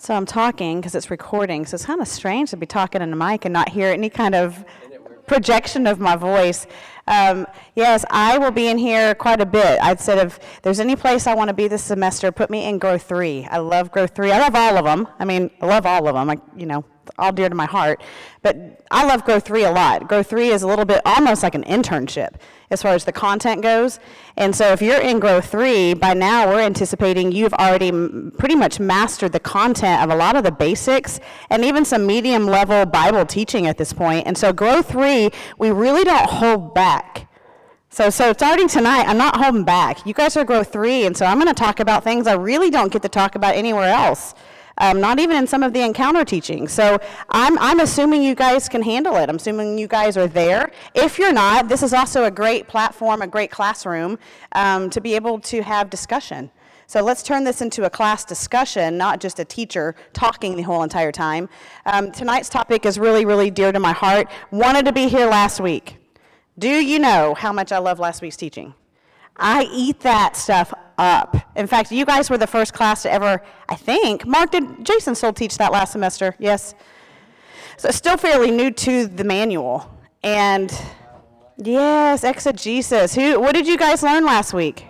So I'm talking because it's recording, so it's kind of strange to be talking in the mic and not hear any kind of projection of my voice. Yes, I will be in here quite a bit. I'd said if there's any place I want to be this semester, put me in Growth 3. I love Growth 3. I love all of them. I mean, I love all of them. All dear to my heart. But I love Growth 3 a lot. Growth 3 is a little bit almost like an internship as far as the content goes. And so if you're in Growth 3, by now we're anticipating you've already pretty much mastered the content of a lot of the basics and even some medium level Bible teaching at this point. And so Growth 3, we really don't hold back. So starting tonight, I'm not holding back. You guys are Growth 3, and so I'm going to talk about things I really don't get to talk about anywhere else. Not even in some of the encounter teaching. So I'm assuming you guys can handle it. I'm assuming you guys are there. If you're not, this is also a great platform, a great classroom to be able to have discussion. So let's turn this into a class discussion, not just a teacher talking the whole entire time. Tonight's topic is really, really dear to my heart. Wanted to be here last week. Do you know how much I love last week's teaching? I eat that stuff up. In fact, you guys were the first class to ever, I think, Mark, did Jason still teach that last semester? Yes? So still fairly new to the manual. And yes, exegesis. What did you guys learn last week?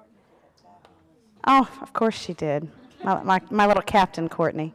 Oh, of course she did. My little captain, Courtney.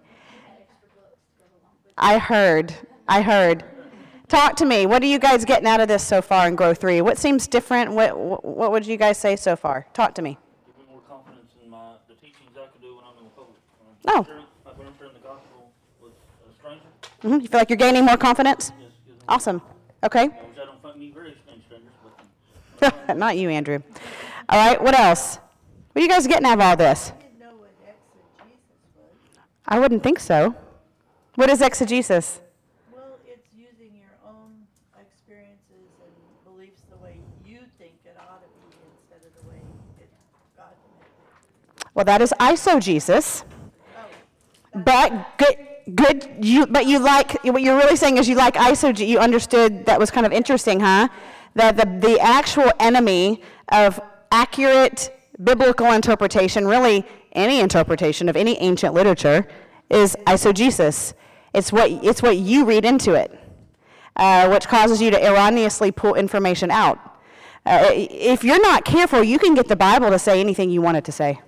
I heard. Talk to me. What are you guys getting out of this so far in Growth 3? What seems different? What would you guys say so far? Talk to me. Give me more confidence in the teachings I could do when I'm in the public. Oh. Like when I'm sharing the gospel with a stranger. Mm-hmm. You feel like you're gaining more confidence? Yes. Awesome. Okay. Which I don't find me very strange strangers, but Not you, Andrew. All right. What else? What are you guys getting out of all this? I didn't know what exegesis was. I wouldn't think so. What is exegesis? Well, it's using your own experiences and beliefs the way you think it ought to be instead of the way God meant it. Well, that is eisegesis. Oh, But good. What you're really saying is you like eisegesis. You understood that was kind of interesting, huh? That the actual enemy of accurate biblical interpretation, really any interpretation of any ancient literature, is eisegesis. It's what you read into it, which causes you to erroneously pull information out. If you're not careful, you can get the Bible to say anything you want it to say.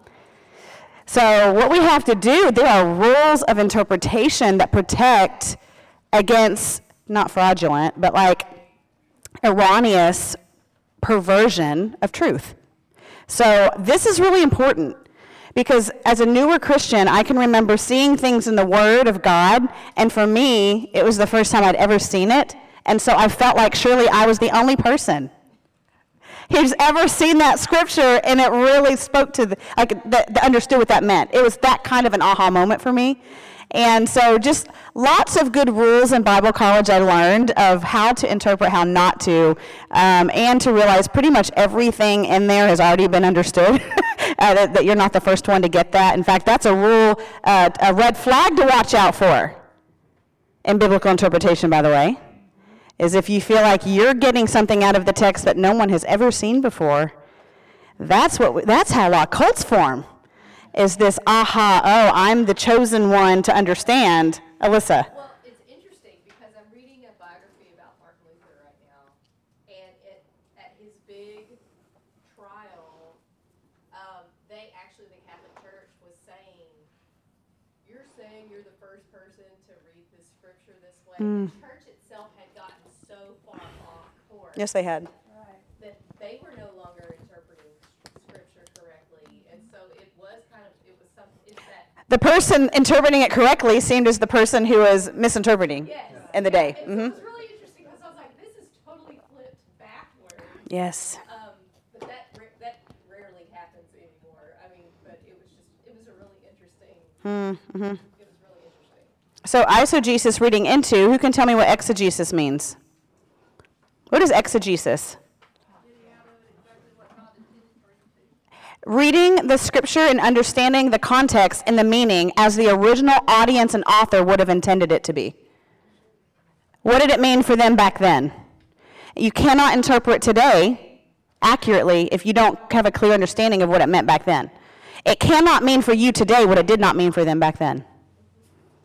So what we have to do, there are rules of interpretation that protect against, not fraudulent, but like erroneous perversion of truth. So this is really important because as a newer Christian, I can remember seeing things in the Word of God, and for me, it was the first time I'd ever seen it, and so I felt like surely I was the only person who's ever seen that scripture, and it really spoke to understood what that meant. It was that kind of an aha moment for me. And so just lots of good rules in Bible college I learned of how to interpret, how not to, and to realize pretty much everything in there has already been understood, that you're not the first one to get that. In fact, that's a rule, a red flag to watch out for in biblical interpretation, by the way, is if you feel like you're getting something out of the text that no one has ever seen before. That's how our cults form. Is this I'm the chosen one to understand. Alyssa. Well, it's interesting because I'm reading a biography about Martin Luther right now, and at his big trial, the Catholic Church was saying, you're saying you're the first person to read this scripture this way. The church itself had gotten so far off course. Yes, they had. That they were no longer interpreting scripture correctly, and so it was the person interpreting it correctly seemed as the person who was misinterpreting in the day. And so it was really interesting because I was like, this is totally flipped backwards. Yes. But that rarely happens anymore. I mean, but it was a really interesting. Mm-hmm. It was really interesting. So eisegesis reading into, who can tell me what exegesis means? What is exegesis? Reading the scripture and understanding the context and the meaning as the original audience and author would have intended it to be. What did it mean for them back then? You cannot interpret today accurately if you don't have a clear understanding of what it meant back then. It cannot mean for you today what it did not mean for them back then.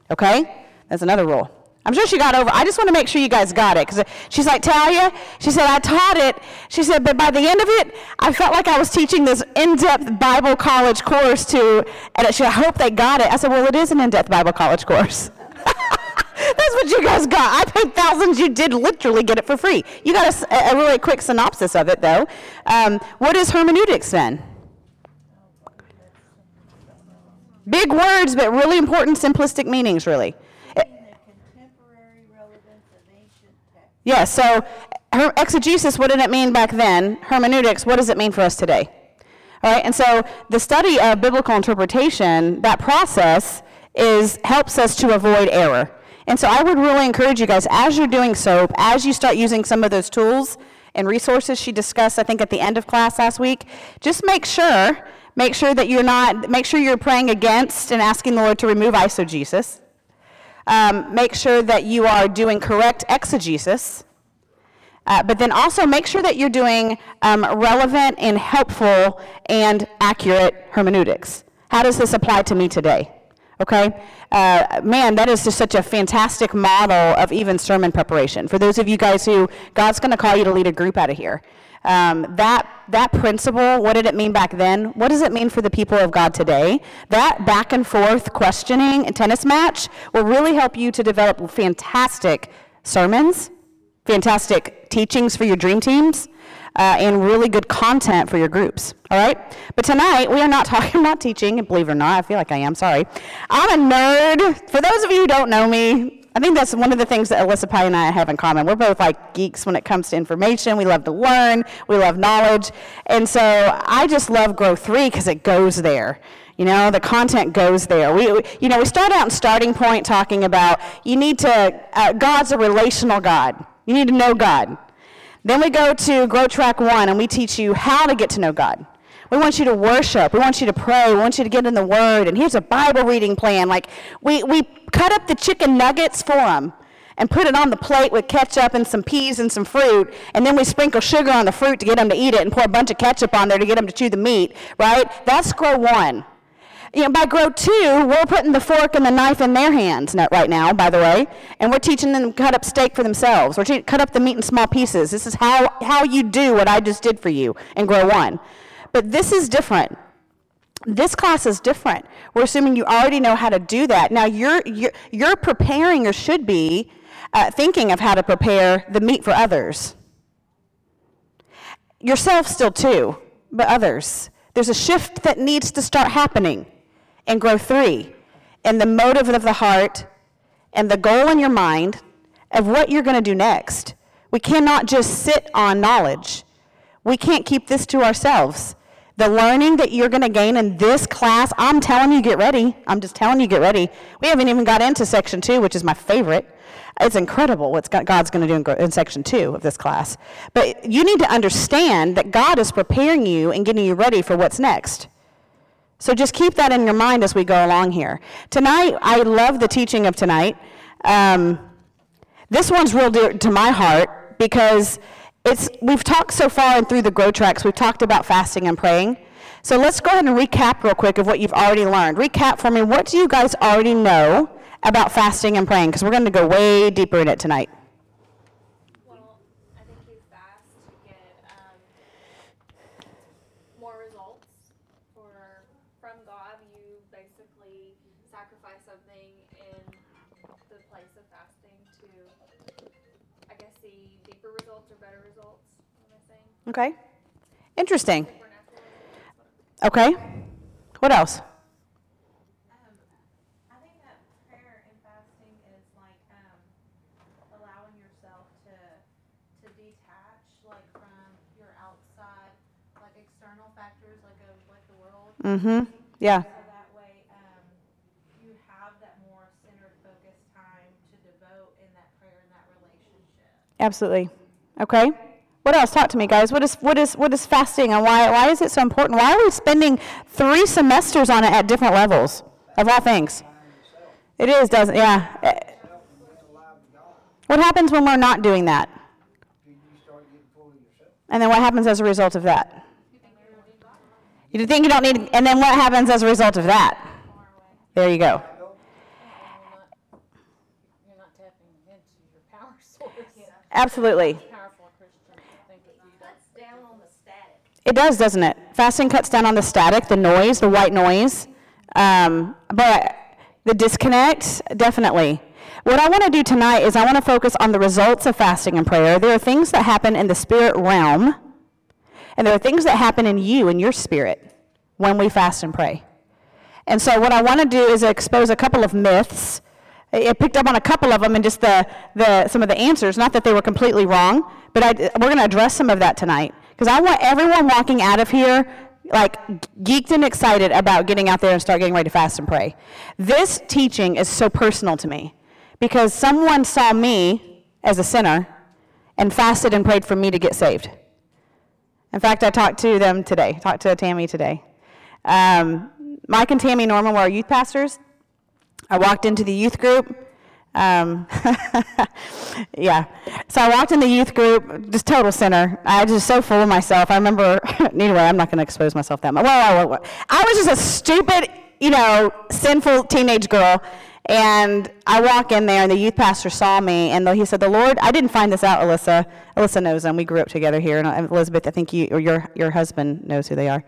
Okay? That's another rule. I'm sure she got over. I just want to make sure you guys got it. Because she's like, Talia, she said, I taught it. She said, but by the end of it, I felt like I was teaching this in-depth Bible college course to, and she, I hope they got it. I said, well, it is an in-depth Bible college course. That's what you guys got. I paid thousands. You did literally get it for free. You got a really quick synopsis of it, though. What is hermeneutics, then? Big words, but really important simplistic meanings, really. Yeah, so exegesis, what did it mean back then? Hermeneutics, what does it mean for us today? All right, and so the study of biblical interpretation, that process helps us to avoid error. And so I would really encourage you guys, as you're doing SOAP, as you start using some of those tools and resources she discussed, I think, at the end of class last week, just make sure that make sure you're praying against and asking the Lord to remove eisegesis. Make sure that you are doing correct exegesis, but then also make sure that you're doing relevant and helpful and accurate hermeneutics. How does this apply to me today? Okay? Man, that is just such a fantastic model of even sermon preparation. For those of you guys who, God's going to call you to lead a group out of here. That principle, what did it mean back then? What does it mean for the people of God today? That back and forth questioning and tennis match will really help you to develop fantastic sermons, fantastic teachings for your dream teams, and really good content for your groups, all right? But tonight, we are not talking about teaching, and believe it or not, I feel like I am, sorry. I'm a nerd. For those of you who don't know me, I think that's one of the things that Alyssa Pye and I have in common. We're both like geeks when it comes to information. We love to learn. We love knowledge. And so I just love Grow 3 because it goes there. You know, the content goes there. We start out in starting point talking about God's a relational God. You need to know God. Then we go to Grow Track 1, and we teach you how to get to know God. We want you to worship. We want you to pray. We want you to get in the Word. And here's a Bible reading plan. Like, we cut up the chicken nuggets for them and put it on the plate with ketchup and some peas and some fruit. And then we sprinkle sugar on the fruit to get them to eat it and pour a bunch of ketchup on there to get them to chew the meat, right? That's Grow 1. By Grow 2, we're putting the fork and the knife in their hands right now, by the way, and we're teaching them to cut up steak for themselves. We're cut up the meat in small pieces. This is how you do what I just did for you in Grow 1. But this is different. This class is different. We're assuming you already know how to do that. Now, you're preparing, or should be, thinking of how to prepare the meat for others. Yourself still too, but others. There's a shift that needs to start happening in Grow 3, and the motive of the heart and the goal in your mind of what you're going to do next. We cannot just sit on knowledge. We can't keep this to ourselves. The learning that you're going to gain in this class, I'm telling you, get ready. I'm just telling you, get ready. We haven't even got into Section 2, which is my favorite. It's incredible what God's going to do in Section 2 of this class. But you need to understand that God is preparing you and getting you ready for what's next. So just keep that in your mind as we go along here. Tonight, I love the teaching of tonight. This one's real dear to my heart because we've talked so far and through the Grow Tracks, we've talked about fasting and praying. So let's go ahead and recap real quick of what you've already learned. Recap for me, what do you guys already know about fasting and praying? Because we're going to go way deeper in it tonight. Well, I think you fast to get more results from God. You basically sacrifice something in the place of fasting to, I guess, see deeper results or better results. What am I saying? Okay. Interesting. Okay. What else? I think that prayer and fasting is like allowing yourself to detach like from your outside, like external factors, like the world. Mm-hmm. Yeah. So that way you have that more centered, focused time to devote in that prayer and that relationship. Absolutely. Okay. What else? Talk to me, guys. What is fasting, and why is it so important? Why are we spending 3 semesters on it at different levels, of all things? It is, doesn't it? Yeah. What happens when we're not doing that? And then what happens as a result of that? You think you don't need, and then what happens as a result of that? There you go. Absolutely. Powerful Christians, I think, if you don't. Cuts down on the static. It does, doesn't it? Fasting cuts down on the static, the noise, the white noise. But the disconnect, definitely. What I want to do tonight is I want to focus on the results of fasting and prayer. There are things that happen in the spirit realm, and there are things that happen in you, in your spirit, when we fast and pray. And so what I want to do is expose a couple of myths. I picked up on a couple of them and just some of the answers, not that they were completely wrong, but we're going to address some of that tonight. Because I want everyone walking out of here like geeked and excited about getting out there and start getting ready to fast and pray. This teaching is so personal to me because someone saw me as a sinner and fasted and prayed for me to get saved. In fact, I talked to Tammy today. Mike and Tammy Norman were our youth pastors. I walked into the youth group. Yeah. So I walked in the youth group, just total sinner. I was just so full of myself. I remember, anyway, I'm not going to expose myself that much. Well, I was just a stupid, sinful teenage girl. And I walk in there, and the youth pastor saw me, and he said, the Lord, I didn't find this out, Alyssa. Alyssa knows them. We grew up together here. And Elizabeth, I think your husband knows who they are.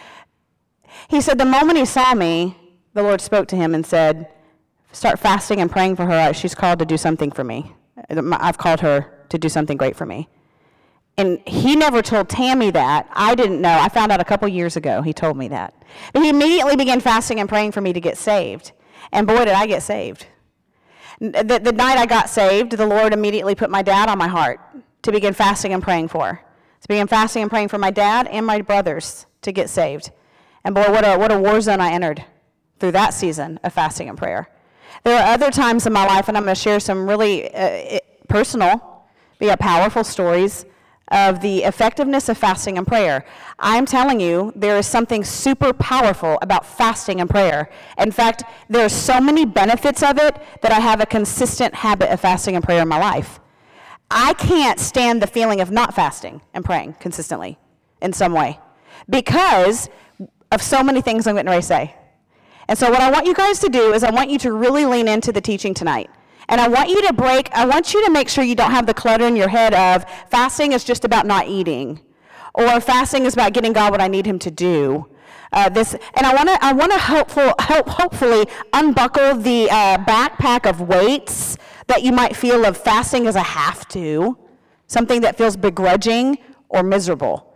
He said, the moment he saw me, the Lord spoke to him and said, start fasting and praying for her. She's called to do something for me. I've called her to do something great for me. And he never told Tammy that. I didn't know. I found out a couple years ago he told me that. But he immediately began fasting and praying for me to get saved. And boy, did I get saved. The night I got saved, the Lord immediately put my dad on my heart to begin fasting and praying for. To begin fasting and praying for my dad and my brothers to get saved. And boy, what a war zone I entered through that season of fasting and prayer. There are other times in my life, and I'm going to share some really personal, yet powerful stories of the effectiveness of fasting and prayer. I'm telling you, there is something super powerful about fasting and prayer. In fact, there are so many benefits of it that I have a consistent habit of fasting and prayer in my life. I can't stand the feeling of not fasting and praying consistently in some way because of so many things I'm getting ready to say. And so what I want you guys to do is I want you to really lean into the teaching tonight. And I want you to make sure you don't have the clutter in your head of fasting is just about not eating. Or fasting is about getting God what I need him to do. And I want to hopefully unbuckle the backpack of weights that you might feel of fasting as a have to. Something that feels begrudging or miserable.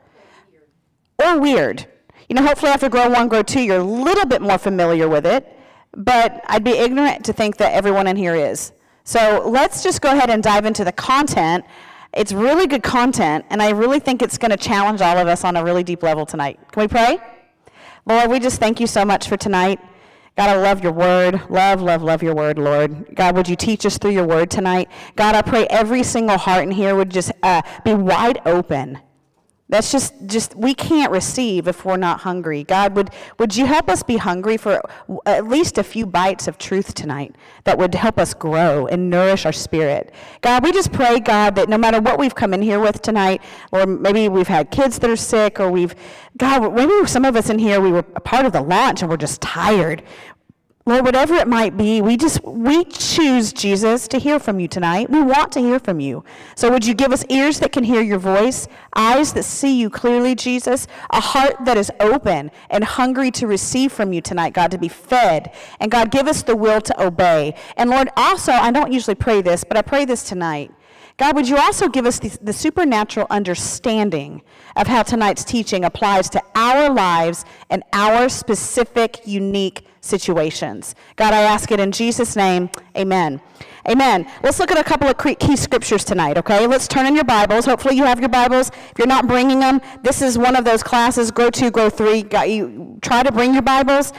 Or weird. Hopefully after Grow 1, Grow 2, you're a little bit more familiar with it, but I'd be ignorant to think that everyone in here is. So let's just go ahead and dive into the content. It's really good content, and I really think it's going to challenge all of us on a really deep level tonight. Can we pray? Lord, we just thank you so much for tonight. God, I love your word. Love your word, Lord. God, would you teach us through your word tonight? God, I pray every single heart in here would just be wide open. That's just we can't receive if we're not hungry. God, would you help us be hungry for at least a few bites of truth tonight that would help us grow and nourish our spirit? God, we just pray, God, that no matter what we've come in here with tonight, or maybe we've had kids that are sick, or maybe some of us in here, we were a part of the launch and we're just tired. Lord, whatever it might be, we choose, Jesus, to hear from you tonight. We want to hear from you. So would you give us ears that can hear your voice, eyes that see you clearly, Jesus, a heart that is open and hungry to receive from you tonight, God, to be fed. And God, give us the will to obey. And Lord, also, I don't usually pray this, but I pray this tonight. God, would you also give us the supernatural understanding of how tonight's teaching applies to our lives and our specific, unique situations. God, I ask it in Jesus' name, amen. Amen. Let's look at a couple of key scriptures tonight, okay? Let's turn in your Bibles. Hopefully you have your Bibles. If you're not bringing them, this is one of those classes, Grow 2, Grow 3. You try to bring your Bibles.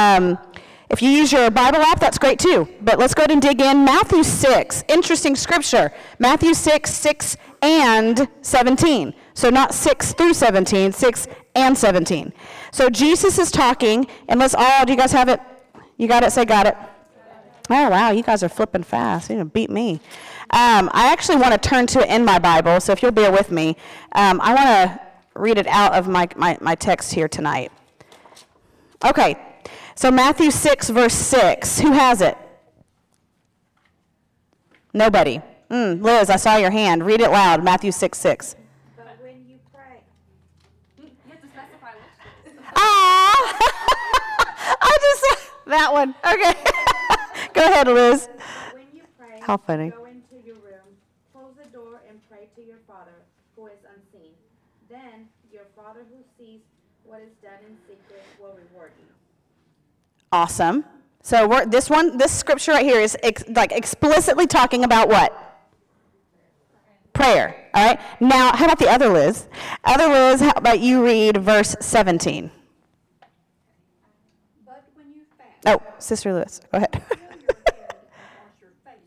If you use your Bible app, that's great too. But let's go ahead and dig in. Matthew 6, interesting scripture. Matthew 6 and 17. So not 6 through 17, 6 and 17. So Jesus is talking, and do you guys have it? You got it? Say got it. Oh, wow, you guys are flipping fast. You're going to beat me. I actually want to turn to it in my Bible, so if you'll bear with me, I want to read it out of my text here tonight. Okay, so Matthew 6, verse 6. Who has it? Nobody. Liz, I saw your hand. Read it loud, Matthew 6:6. But when you pray, You have to specify which. Ah! That one. Okay. Go ahead, Liz. but when you pray, How funny. go into your room, close the door, and pray to your Father who is unseen. Then your Father who sees what is done in secret will reward you. Awesome. So this scripture right here is explicitly talking about what? Prayer. All right. Now, how about the other Liz? Other Liz, how about you read verse 17? But when you fast, Oh, Sister Lewis, go ahead. fill your head and wash your face.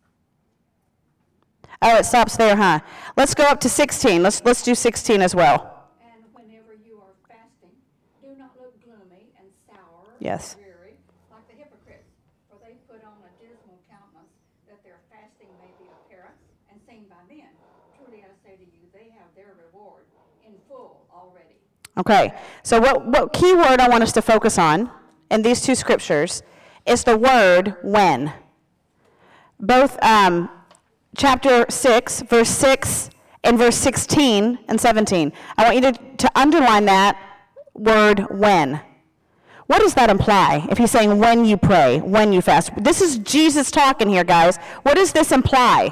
Oh, it stops there, huh? Let's go up to 16. Let's do 16 as well. And whenever you are fasting, do not look gloomy and sour Yes. and weary, like the hypocrites, for they put on a dismal countenance, that their fasting may be apparent and seen by men. Truly I say to you, they have their reward in full already. Okay. So what key word I want us to focus on in these two scriptures is the word when. Both chapter 6, verse 6, and verse 16 and 17. I want you to underline that word when. What does that imply if he's saying when you pray, when you fast? This is Jesus talking here, guys. What does this imply?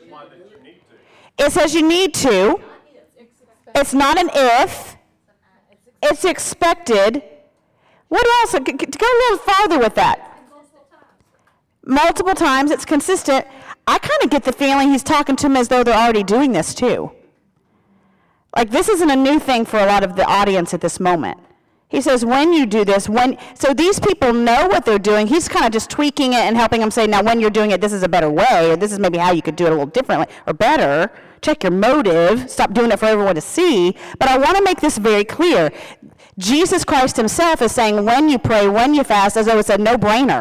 It says you need to. It's not an if. It's expected. What else? Go a little farther with that. Multiple times. It's consistent. I kind of get the feeling he's talking to them as though they're already doing this too. Like this isn't a new thing for a lot of the audience at this moment. He says, when you do this, so these people know what they're doing. He's kind of just tweaking it and helping them say, now when you're doing it, this is a better way, or this is maybe how you could do it a little differently, or better. Check your motive. Stop doing it for everyone to see. But I want to make this very clear. Jesus Christ himself is saying, when you pray, when you fast, as though it's a no-brainer.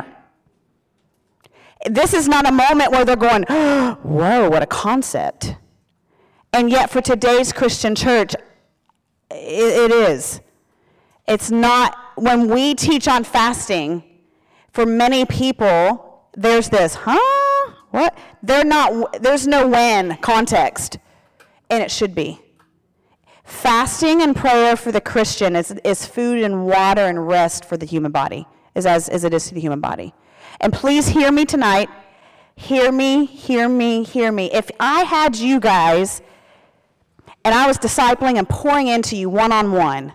This is not a moment where they're going, whoa, what a concept. And yet for today's Christian church, it is. It's not, when we teach on fasting, for many people, there's this, what? There's no when context, and it should be. Fasting and prayer for the Christian is food and water and rest for the human body, as it is to the human body. And please hear me tonight. Hear me, hear me, hear me. If I had you guys, and I was discipling and pouring into you one-on-one,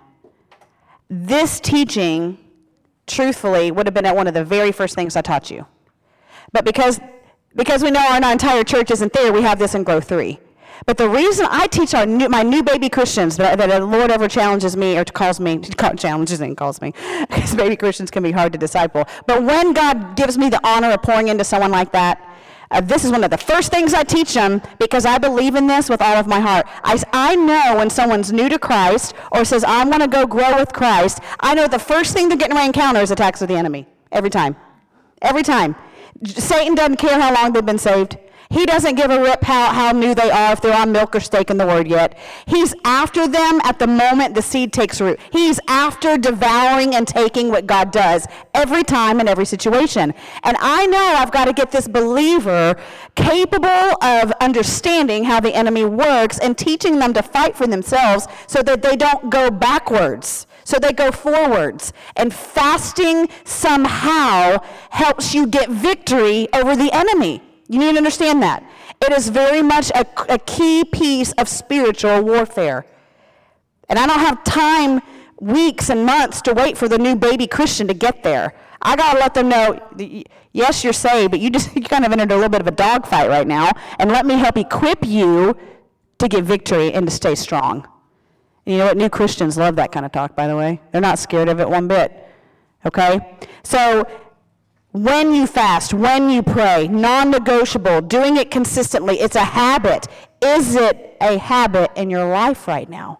this teaching, truthfully, would have been one of the very first things I taught you. But because we know our entire church isn't there, we have this in Grow 3. But the reason I teach my new baby Christians that the Lord ever challenges me or calls me, challenges and calls me, because baby Christians can be hard to disciple. But when God gives me the honor of pouring into someone like that, this is one of the first things I teach them because I believe in this with all of my heart. I know when someone's new to Christ or says, I want to go grow with Christ, I know the first thing they're getting ready to encounter is attacks of the enemy. Every time. Every time. Satan doesn't care how long they've been saved. He doesn't give a rip how new they are, if they're on milk or steak in the Word yet. He's after them at the moment the seed takes root. He's after devouring and taking what God does every time in every situation. And I know I've got to get this believer capable of understanding how the enemy works and teaching them to fight for themselves so that they don't go backwards. So they go forwards. And fasting somehow helps you get victory over the enemy. You need to understand that. It is very much a key piece of spiritual warfare. And I don't have time, weeks and months to wait for the new baby Christian to get there. I got to let them know, yes, you're saved, but you kind of entered a little bit of a dogfight right now, and let me help equip you to get victory and to stay strong. And you know what? New Christians love that kind of talk, by the way. They're not scared of it one bit. Okay? So when you fast, when you pray, non-negotiable, doing it consistently, it's a habit. Is it a habit in your life right now?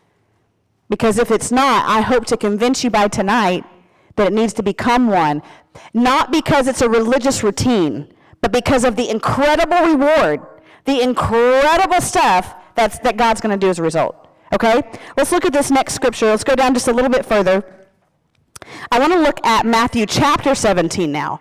Because if it's not, I hope to convince you by tonight that it needs to become one. Not because it's a religious routine, but because of the incredible reward, the incredible stuff that God's going to do as a result. Okay? Let's look at this next scripture. Let's go down just a little bit further. I want to look at Matthew chapter 17 now.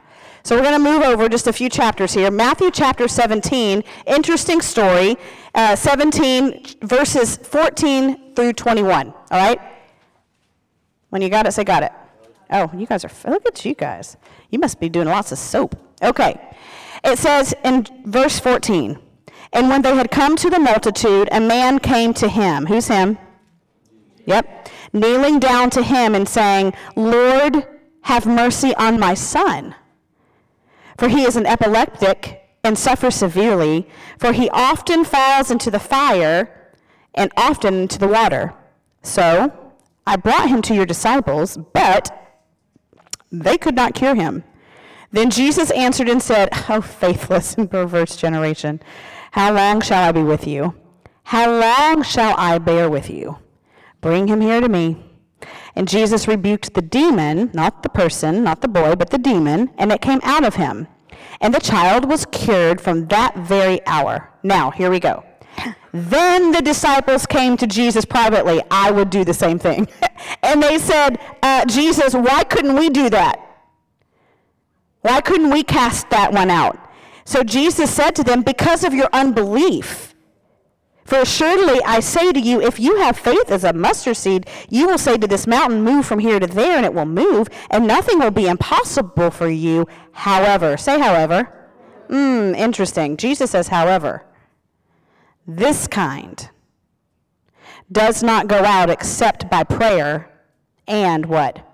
So we're going to move over just a few chapters here. Matthew chapter 17, interesting story, 17 verses 14 through 21, all right? When you got it, say got it. Oh, you guys are, look at you guys. You must be doing lots of soap. Okay. It says in verse 14, and when they had come to the multitude, a man came to him. Who's him? Yep. Kneeling down to him and saying, Lord, have mercy on my son. For he is an epileptic and suffers severely, for he often falls into the fire and often into the water. So I brought him to your disciples, but they could not cure him. Then Jesus answered and said, O faithless and perverse generation, how long shall I be with you? How long shall I bear with you? Bring him here to me. And Jesus rebuked the demon, not the person, not the boy, but the demon, and it came out of him. And the child was cured from that very hour. Now, here we go. Then the disciples came to Jesus privately. I would do the same thing. And they said, Jesus, why couldn't we do that? Why couldn't we cast that one out? So Jesus said to them, because of your unbelief. For assuredly I say to you, if you have faith as a mustard seed, you will say to this mountain, move from here to there, and it will move, and nothing will be impossible for you. However, say however. Interesting. Jesus says however. This kind does not go out except by prayer and what?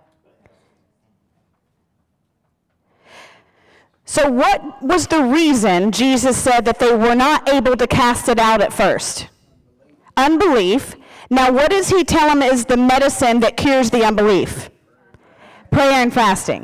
So what was the reason Jesus said that they were not able to cast it out at first? Unbelief. Now what does he tell them is the medicine that cures the unbelief? Prayer and fasting.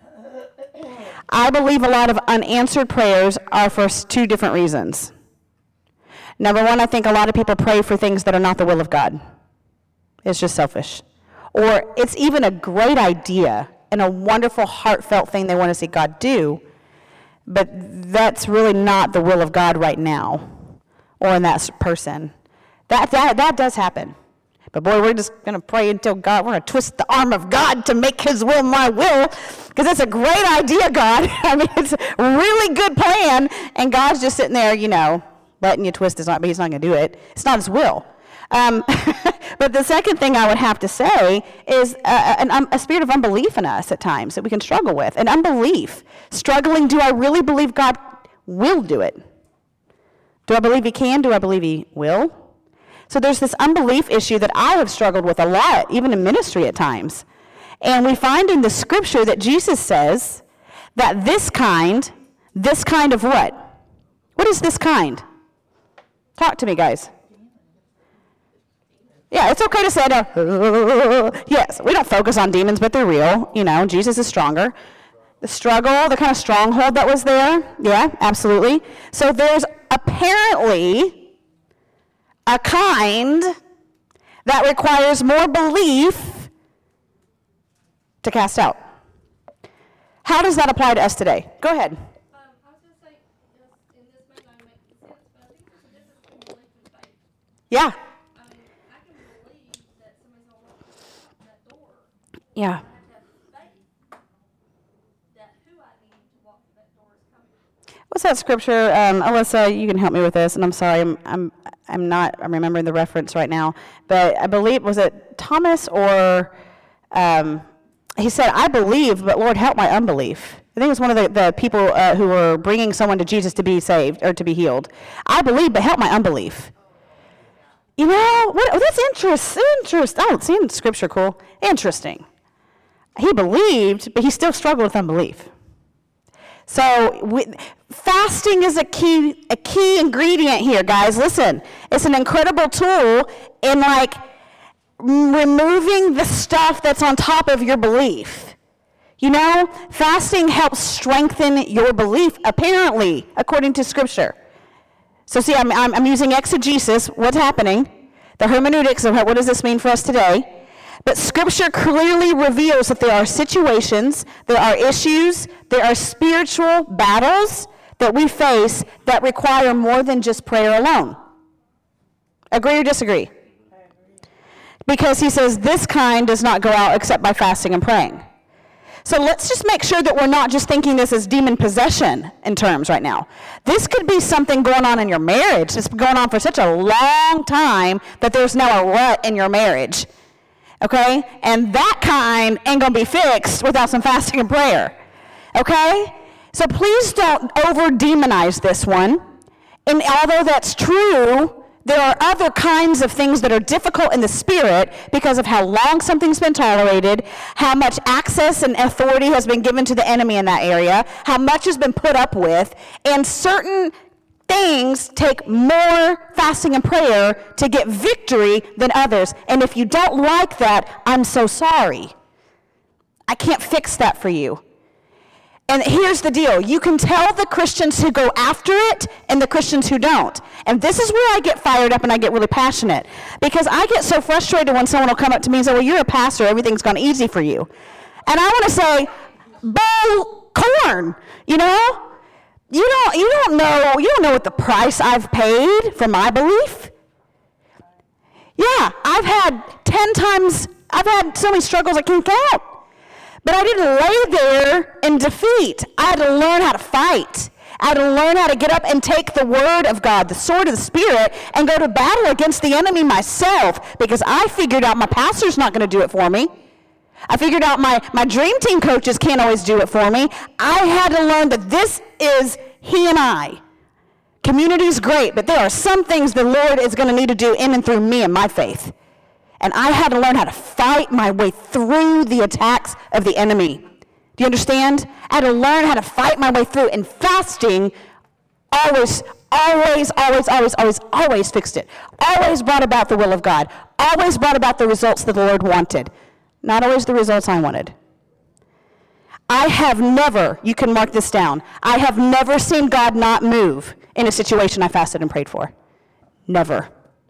I believe a lot of unanswered prayers are for two different reasons. Number one, I think a lot of people pray for things that are not the will of God. It's just selfish. Or it's even a great idea and a wonderful, heartfelt thing they want to see God do, but that's really not the will of God right now or in that person. That does happen. But boy, we're just going to pray until God, we're going to twist the arm of God to make his will my will, because it's a great idea, God. I mean, it's a really good plan, and God's just sitting there, letting you twist his arm, but he's not going to do it. It's not his will. But the second thing I would have to say is a spirit of unbelief in us at times that we can struggle with. An unbelief. Struggling, do I really believe God will do it? Do I believe he can? Do I believe he will? So there's this unbelief issue that I have struggled with a lot, even in ministry at times. And we find in the scripture that Jesus says that this kind of what? What is this kind? Talk to me, guys. Yeah, it's okay to say yes, we don't focus on demons, but they're real. Jesus is stronger. The struggle, the kind of stronghold that was there, yeah, absolutely. So there's apparently a kind that requires more belief to cast out. How does that apply to us today? Go ahead. I was going to say, and this may not make sense, but I think there's a difference between belief and faith. Yeah. I mean, I can believe that somebody's going to walk through that door. Yeah. I have to have faith that who I need to walk through that door is coming. What's that scripture? Alyssa, you can help me with this, and I'm sorry, I'm remembering the reference right now, but I believe, was it Thomas or, he said, I believe, but Lord, help my unbelief. I think it was one of the people who were bringing someone to Jesus to be saved or to be healed. I believe, but help my unbelief. That's interesting. Oh, seeing scripture cool. Interesting. He believed, but he still struggled with unbelief. So fasting is a key ingredient here, guys. Listen, it's an incredible tool in removing the stuff that's on top of your belief. Fasting helps strengthen your belief, apparently, according to Scripture. So see, I'm using exegesis, what's happening, the hermeneutics of what does this mean for us today. But Scripture clearly reveals that there are situations, there are issues, there are spiritual battles that we face that require more than just prayer alone. Agree or disagree? Because he says this kind does not go out except by fasting and praying. So let's just make sure that we're not just thinking this as demon possession in terms right now. This could be something going on in your marriage that's been going on for such a long time that there's now a rut in your marriage. Okay? And that kind ain't going to be fixed without some fasting and prayer. Okay? So please don't over-demonize this one. And although that's true, there are other kinds of things that are difficult in the spirit because of how long something's been tolerated, how much access and authority has been given to the enemy in that area, how much has been put up with, and certain things take more fasting and prayer to get victory than others. And if you don't like that, I'm so sorry. I can't fix that for you. And here's the deal. You can tell the Christians who go after it and the Christians who don't. And this is where I get fired up and I get really passionate. Because I get so frustrated when someone will come up to me and say, well, you're a pastor, everything's gone easy for you. And I want to say, bull corn, you know? You don't know what the price I've paid for my belief. Yeah, I've had so many struggles I can't count. But I didn't lay there in defeat. I had to learn how to fight. I had to learn how to get up and take the word of God, the sword of the Spirit, and go to battle against the enemy myself, because I figured out my pastor's not going to do it for me. I figured out my dream team coaches can't always do it for me. I had to learn that this is he and I. Community's great, but there are some things the Lord is going to need to do in and through me and my faith. And I had to learn how to fight my way through the attacks of the enemy. Do you understand? I had to learn how to fight my way through. And fasting always fixed it. Always brought about the will of God. Always brought about the results that the Lord wanted. Not always the results I wanted. I have never, you can mark this down, I have never seen God not move in a situation I fasted and prayed for. Never.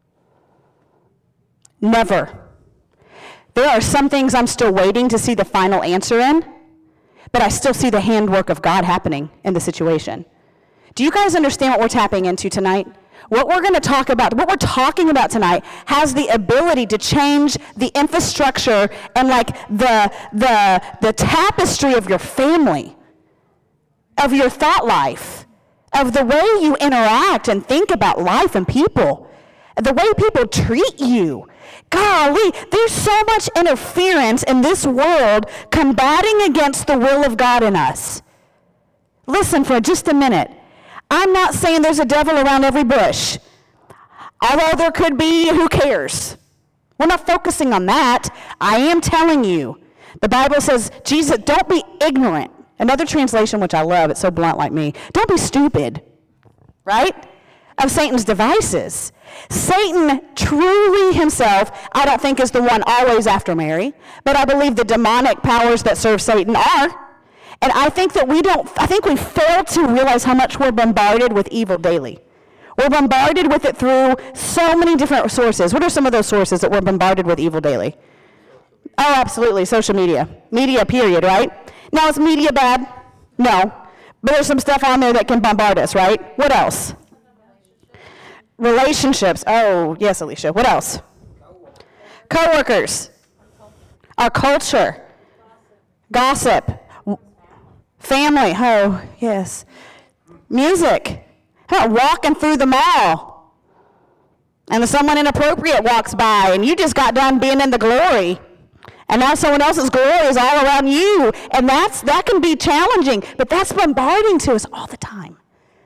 Never. There are some things I'm still waiting to see the final answer in, but I still see the handwork of God happening in the situation. Do you guys understand what we're tapping into tonight? What we're going to talk about, what we're talking about tonight, has the ability to change the infrastructure and like the tapestry of your family, of your thought life, of the way you interact and think about life and people, the way people treat you. Golly, there's so much interference in this world combating against the will of God in us. Listen for just a minute. I'm not saying there's a devil around every bush. Although there could be, who cares? We're not focusing on that. I am telling you. The Bible says, Jesus, don't be ignorant. Another translation, which I love, it's so blunt like me. Don't be stupid, right? Of Satan's devices. Satan truly himself, I don't think is the one always after Mary, but I believe the demonic powers that serve Satan are. And I think that I think we fail to realize how much we're bombarded with evil daily. We're bombarded with it through so many different sources. What are some of those sources that we're bombarded with evil daily? Oh, absolutely, social media. Media, period, right? Now, is media bad? No. But there's some stuff on there that can bombard us, right? What else? Relationships. Oh, yes, Alicia. What else? Co-workers. Our culture. Gossip. Family. Oh, yes. Music. Walking through the mall. And then someone inappropriate walks by, and you just got done being in the glory. And now someone else's glory is all around you. And that can be challenging, but that's bombarding to us all the time.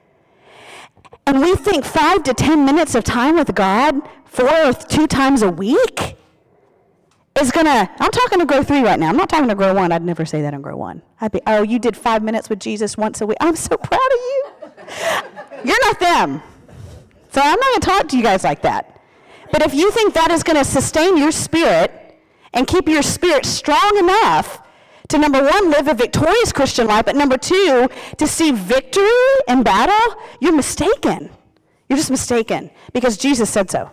And we think 5 to 10 minutes of time with God 4 or 2 times a week is gonna, I'm talking to Grow 3 right now. I'm not talking to Grow 1. I'd never say that in Grow 1. I'd be, oh, you did 5 minutes with Jesus once a week. I'm so proud of you. You're not them. So I'm not gonna talk to you guys like that. But if you think that is gonna sustain your spirit and keep your spirit strong enough to, number 1, live a victorious Christian life, but number 2, to see victory in battle, you're mistaken. You're just mistaken, because Jesus said so.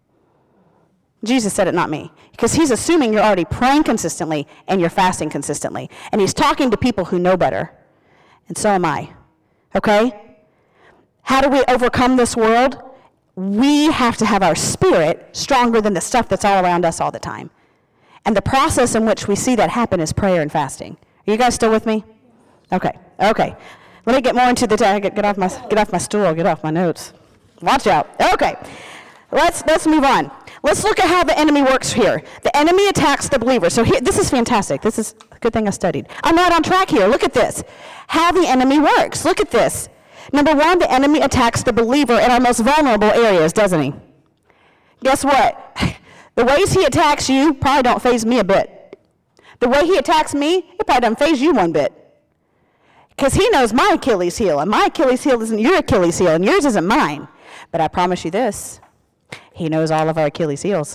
Jesus said it, not me. Because he's assuming you're already praying consistently and you're fasting consistently. And he's talking to people who know better. And so am I. Okay? How do we overcome this world? We have to have our spirit stronger than the stuff that's all around us all the time. And the process in which we see that happen is prayer and fasting. Are you guys still with me? Okay. Okay. Let me get more into the get off my stool, get off my notes. Watch out. Okay. Let's move on. Let's look at how the enemy works here. The enemy attacks the believer. So here, this is fantastic. This is a good thing I studied. I'm right on track here. Look at this. How the enemy works. Look at this. Number one, the enemy attacks the believer in our most vulnerable areas, doesn't he? Guess what? The ways he attacks you probably don't faze me a bit. The way he attacks me, it probably doesn't faze you one bit. Because he knows my Achilles heel, and my Achilles heel isn't your Achilles heel, and yours isn't mine. But I promise you this, he knows all of our Achilles heels.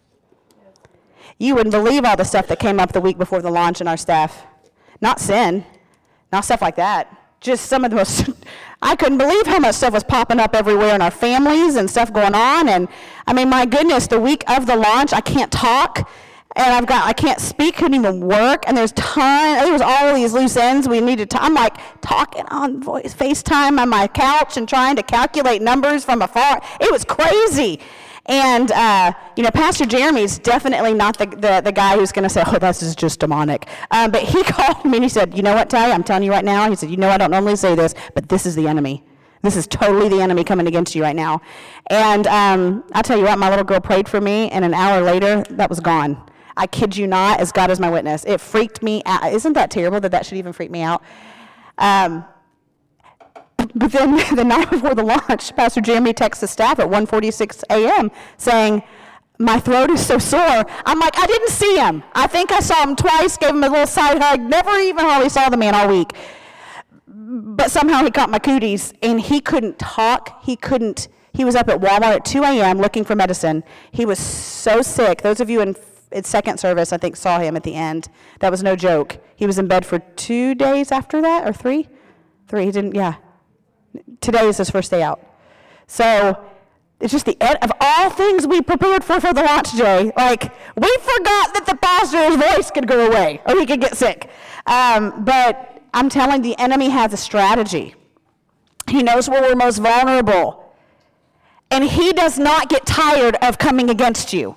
You wouldn't believe all the stuff that came up the week before the launch in our staff. Not sin, not stuff like that. Just some of the most, I couldn't believe how much stuff was popping up everywhere in our families and stuff going on. And I mean, my goodness, the week of the launch, I can't talk. And I can't speak, couldn't even work, and there was all these loose ends we needed to, I'm like talking on FaceTime on my couch and trying to calculate numbers from afar. It was crazy. And, Pastor Jeremy's definitely not the guy who's going to say, oh, this is just demonic. But he called me and he said, you know what, Ty, I'm telling you right now. He said, I don't normally say this, but this is the enemy. This is totally the enemy coming against you right now. And I'll tell you what, my little girl prayed for me, and an hour later, that was gone. I kid you not, as God is my witness. It freaked me out. Isn't that terrible that should even freak me out? But then the night before the launch, Pastor Jeremy texts the staff at 1:46 a.m. saying, my throat is so sore. I'm like, I didn't see him. I think I saw him twice, gave him a little side hug, never even hardly saw the man all week. But somehow he caught my cooties, and he couldn't talk. He was up at Walmart at 2 a.m. looking for medicine. He was so sick. Those of you in second service, I think, saw him at the end. That was no joke. He was in bed for 2 days after that, or three? He didn't, yeah. Today is his first day out. So it's just the end of all things we prepared for the launch, Jay. Like, we forgot that the pastor's voice could go away, or he could get sick. But I'm telling you, the enemy has a strategy. He knows where we're most vulnerable. And he does not get tired of coming against you.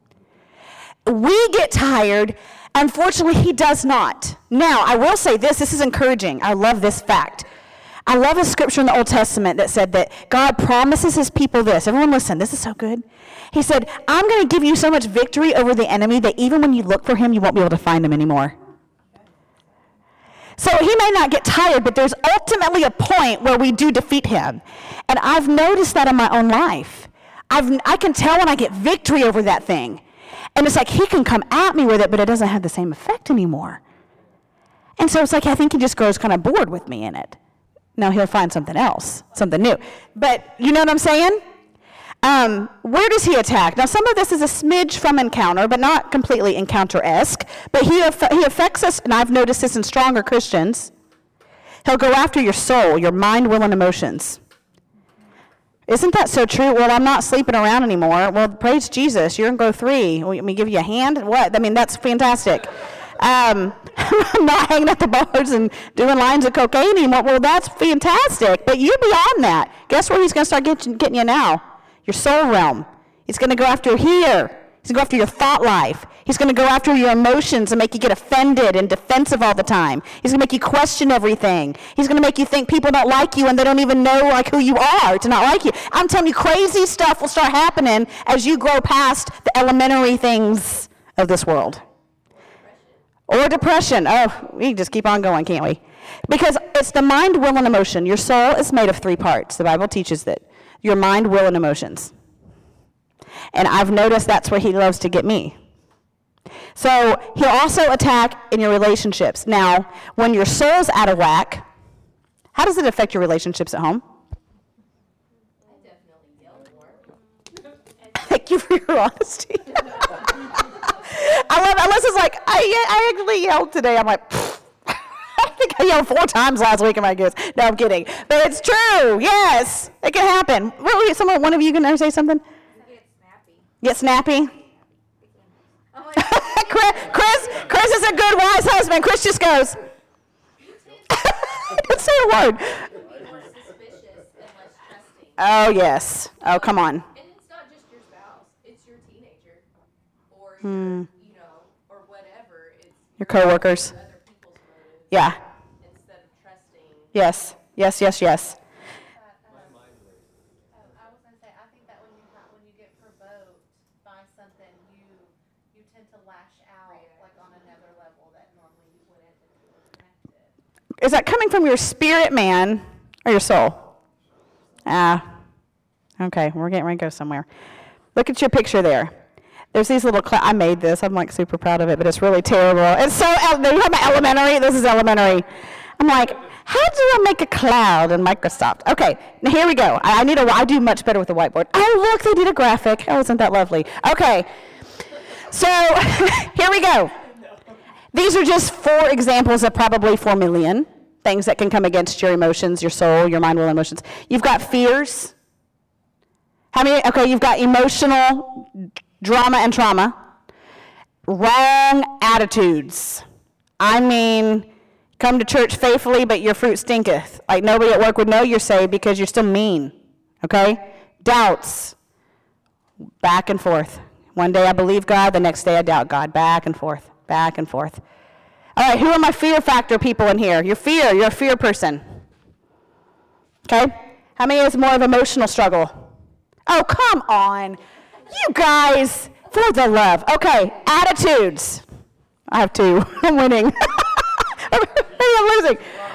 We get tired. Unfortunately, he does not. Now, I will say this is encouraging. I love this fact. I love a scripture in the Old Testament that said that God promises his people this. Everyone listen, this is so good. He said, I'm going to give you so much victory over the enemy that even when you look for him, you won't be able to find him anymore. So he may not get tired, but there's ultimately a point where we do defeat him. And I've noticed that in my own life. I can tell when I get victory over that thing. And it's like he can come at me with it, but it doesn't have the same effect anymore. And so it's like I think he just grows kind of bored with me in it. Now he'll find something else, something new. But you know what I'm saying? Where does he attack? Now some of this is a smidge from Encounter, but not completely Encounter-esque. But he affects us, and I've noticed this in stronger Christians. He'll go after your soul, your mind, will, and emotions. Isn't that so true? Well, I'm not sleeping around anymore. Well, praise Jesus. You're going to go 3. Let me give you a hand? What? I mean, that's fantastic. I'm not hanging at the bars and doing lines of cocaine anymore. Well, that's fantastic. But you're beyond that. Guess where he's going to start getting you now? Your soul realm. He's going to go after here. He's going to go after your thought life. He's going to go after your emotions and make you get offended and defensive all the time. He's going to make you question everything. He's going to make you think people don't like you and they don't even know like who you are to not like you. I'm telling you, crazy stuff will start happening as you grow past the elementary things of this world. Or depression. Oh, we can just keep on going, can't we? Because it's the mind, will, and emotion. Your soul is made of 3 parts. The Bible teaches that. Your mind, will, and emotions. And I've noticed that's where he loves to get me. So he'll also attack in your relationships. Now, when your soul's out of whack, how does it affect your relationships at home? I definitely yell more. Thank you for your honesty. I love it. Alyssa's like, I actually yelled today. I'm like, I think I yelled 4 times last week in my kids. No, I'm kidding. But it's true. Yes, it can happen. One of you can say something? Get snappy? Chris is a good, wise husband. Chris just goes, don't say a word. Be more suspicious and less trusting. Oh, yes. Oh, come on. And it's not just your spouse, it's your teenager. Or your, or whatever. It's Your coworkers. other people's Yeah. instead of trusting. Yes. Yes, yes, yes. I was gonna say, I think that when you get provoked by something, you tend to lash out like on another level that normally you wouldn't if you were connected. Is that coming from your spirit man or your soul? Okay, we're getting ready to go somewhere. Look at your picture there. There's these little, I made this, I'm like super proud of it, but it's really terrible. It's so, they have my elementary, this is elementary. I'm like, how do I make a cloud in Microsoft? Okay, now here we go. I do much better with the whiteboard. Oh, look, they did a graphic. Oh, isn't that lovely? Okay, so here we go. These are just 4 examples of probably 4 million things that can come against your emotions, your soul, your mind, will, and emotions. You've got fears. How many? Okay, you've got emotional drama and trauma. Wrong attitudes. I mean, come to church faithfully, but your fruit stinketh. Like nobody at work would know you're saved because you're still mean. Okay? Doubts. Back and forth. One day I believe God, the next day I doubt God. Back and forth. Back and forth. All right, who are my fear factor people in here? You're a fear person. Okay? How many is more of emotional struggle? Oh, come on. You guys, for the love. Okay, attitudes. I have 2. I'm winning. Maybe I'm losing.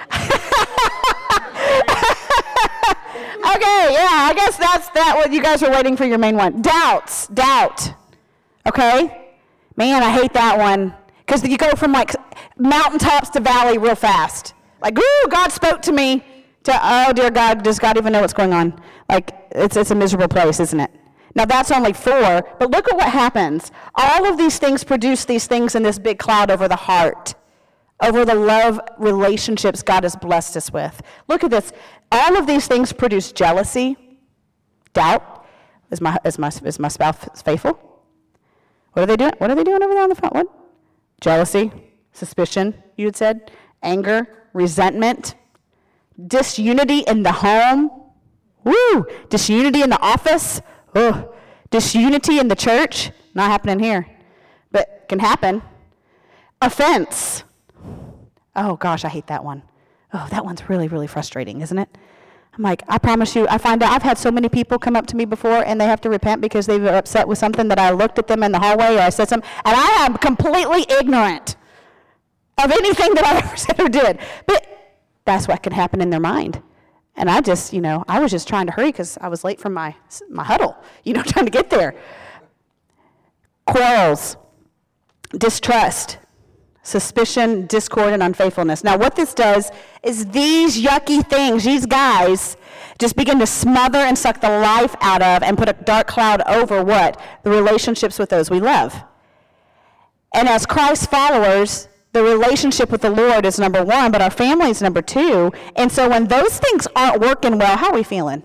Okay, yeah, I guess that's what you guys are waiting for your main one. Doubt. Okay? Man, I hate that one. Because you go from like mountaintops to valley real fast. Like, ooh, God spoke to me. To, oh, dear God, does God even know what's going on? Like, it's a miserable place, isn't it? Now, that's only 4, but look at what happens. All of these things produce these things in this big cloud over the heart, over the love relationships God has blessed us with. Look at this. All of these things produce jealousy, doubt. Is my spouse faithful? What are they doing? What are they doing over there on the front? What? Jealousy, suspicion, you had said, anger, resentment, disunity in the home. Woo! Disunity in the office. Ugh. Disunity in the church. Not happening here, but can happen. Offense. Oh gosh, I hate that one. Oh, that one's really, really frustrating, isn't it? I'm like, I promise you, I find out I've had so many people come up to me before and they have to repent because they were upset with something that I looked at them in the hallway or I said something, and I am completely ignorant of anything that I've ever said or did. But that's what can happen in their mind. And I just, I was just trying to hurry because I was late for my huddle, trying to get there. Quarrels, distrust, suspicion, discord, and unfaithfulness. Now, what this does is these yucky things, these guys, just begin to smother and suck the life out of and put a dark cloud over what? The relationships with those we love. And as Christ followers, the relationship with the Lord is number 1, but our family is number 2. And so when those things aren't working well, how are we feeling?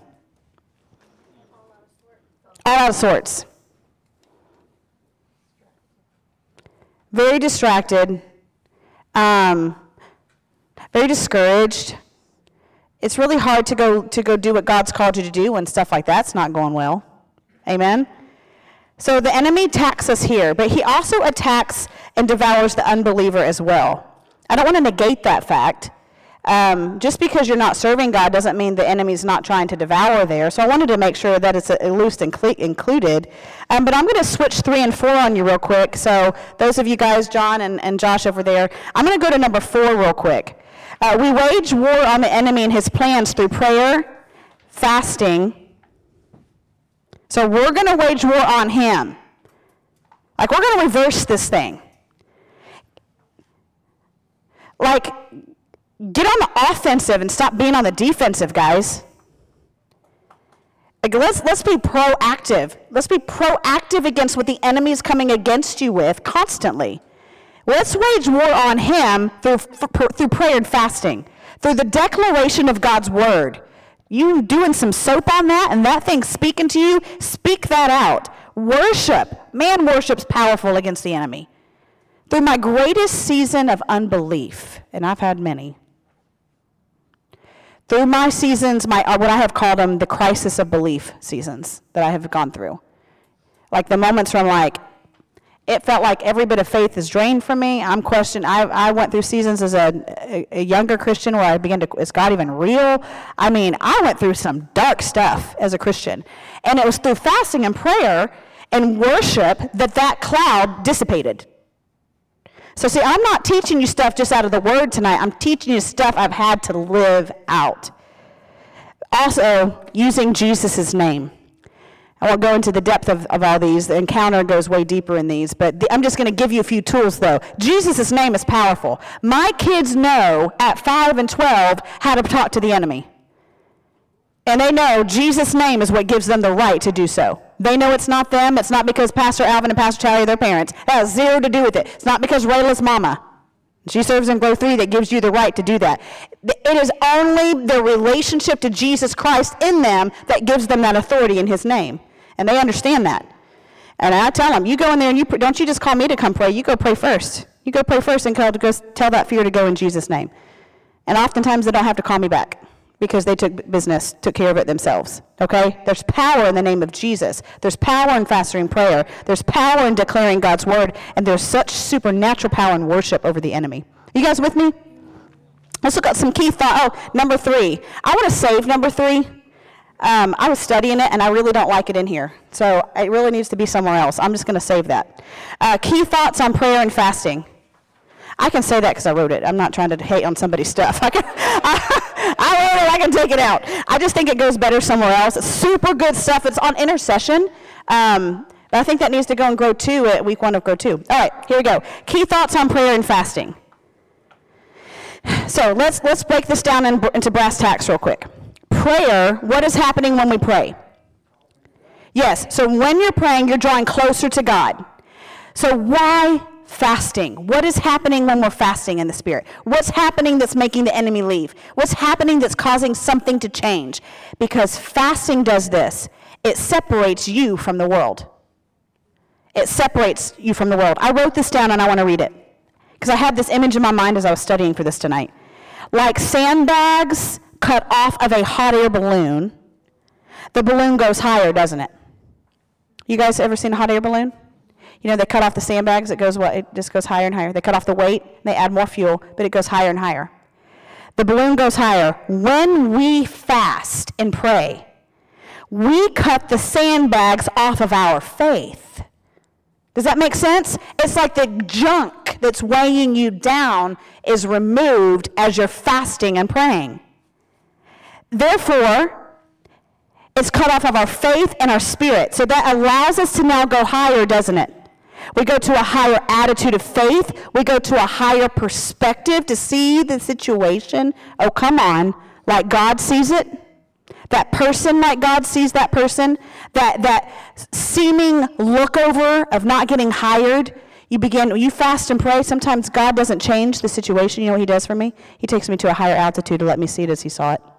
All out of sorts. Very distracted. Very discouraged. It's really hard to go do what God's called you to do when stuff like that's not going well. Amen? So the enemy attacks us here, but he also attacks and devours the unbeliever as well. I don't want to negate that fact. Just because you're not serving God doesn't mean the enemy's not trying to devour there. So I wanted to make sure that it's at least included. But I'm going to switch 3 and 4 on you real quick. So those of you guys, John and Josh over there, I'm going to go to number 4 real quick. We wage war on the enemy and his plans through prayer, fasting. So we're going to wage war on him. Like, we're going to reverse this thing. Like, get on the offensive and stop being on the defensive, guys. Like, let's be proactive. Let's be proactive against what the enemy is coming against you with constantly. Let's wage war on him through prayer and fasting, through the declaration of God's word. You doing some soap on that and that thing speaking to you, speak that out. Worship. Man, worship's powerful against the enemy. Through my greatest season of unbelief, and I've had many, through my seasons, what I have called them the crisis of belief seasons that I have gone through. Like the moments where I'm like, It felt like every bit of faith is drained from me. I'm questioning. I went through seasons as a younger Christian where I began to, is God even real? I mean, I went through some dark stuff as a Christian. And it was through fasting and prayer and worship that cloud dissipated. So see, I'm not teaching you stuff just out of the word tonight. I'm teaching you stuff I've had to live out. Also, using Jesus' name. I won't go into the depth of all these. The encounter goes way deeper in these, but I'm just going to give you a few tools, though. Jesus' name is powerful. My kids know at 5 and 12 how to talk to the enemy. And they know Jesus' name is what gives them the right to do so. They know it's not them. It's not because Pastor Alvin and Pastor Charlie are their parents. It has zero to do with it. It's not because Rayla's mama. She serves in Glow 3 that gives you the right to do that. It is only the relationship to Jesus Christ in them that gives them that authority in his name. And they understand that. And I tell them, you go in there and don't you just call me to come pray. You go pray first. You go pray first and go tell that fear to go in Jesus' name. And oftentimes they don't have to call me back because they took care of it themselves. Okay? There's power in the name of Jesus. There's power in fasting and prayer. There's power in declaring God's word. And there's such supernatural power in worship over the enemy. You guys with me? Let's look at some key thought. Oh, number 3. I want to save number 3. I was studying it, and I really don't like it in here. So it really needs to be somewhere else. I'm just going to save that. Key thoughts on prayer and fasting. I can say that because I wrote it. I'm not trying to hate on somebody's stuff. I wrote it. I can take it out. I just think it goes better somewhere else. It's super good stuff. It's on intercession. But I think that needs to go in Grow 2 at week 1 of Grow 2. All right, here we go. Key thoughts on prayer and fasting. So let's break this down into brass tacks real quick. Prayer, what is happening when we pray? Yes, so when you're praying, you're drawing closer to God. So why fasting? What is happening when we're fasting in the Spirit? What's happening that's making the enemy leave? What's happening that's causing something to change? Because fasting does this. It separates you from the world. It separates you from the world. I wrote this down and I want to read it because I had this image in my mind as I was studying for this tonight. Like sandbags cut off of a hot air balloon, the balloon goes higher, doesn't it? You guys ever seen a hot air balloon? You know, they cut off the sandbags, it just goes higher and higher. They cut off the weight, they add more fuel, but it goes higher and higher. The balloon goes higher. When we fast and pray, we cut the sandbags off of our faith. Does that make sense? It's like the junk that's weighing you down is removed as you're fasting and praying. Therefore, it's cut off of our faith and our spirit. So that allows us to now go higher, doesn't it? We go to a higher attitude of faith. We go to a higher perspective to see the situation. Oh, come on, like God sees it. That person like God sees that person. That seeming look over of not getting hired. You fast and pray. Sometimes God doesn't change the situation. You know what he does for me? He takes me to a higher altitude to let me see it as he saw it.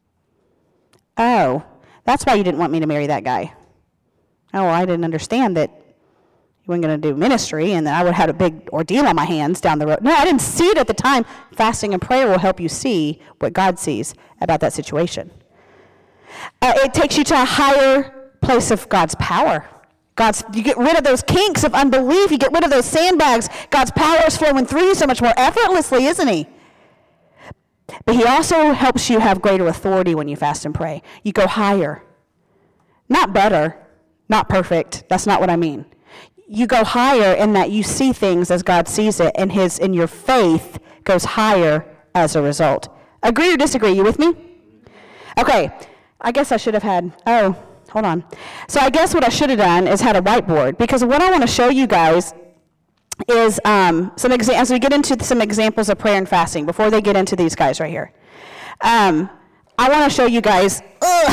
Oh, that's why you didn't want me to marry that guy. Oh, I didn't understand that you weren't going to do ministry and that I would have had a big ordeal on my hands down the road. No, I didn't see it at the time. Fasting and prayer will help you see what God sees about that situation. It takes you to a higher place of God's power. You get rid of those kinks of unbelief. You get rid of those sandbags. God's power is flowing through you so much more effortlessly, isn't he? But he also helps you have greater authority when you fast and pray. You go higher. Not better, not perfect. That's not what I mean. You go higher in that you see things as God sees it, and your faith goes higher as a result. Agree or disagree? You with me? Okay, I guess I should have had, hold on. So I guess what I should have done is had a whiteboard, because what I want to show you guys is as we get into some examples of prayer and fasting, before they get into these guys right here. I want to show you guys,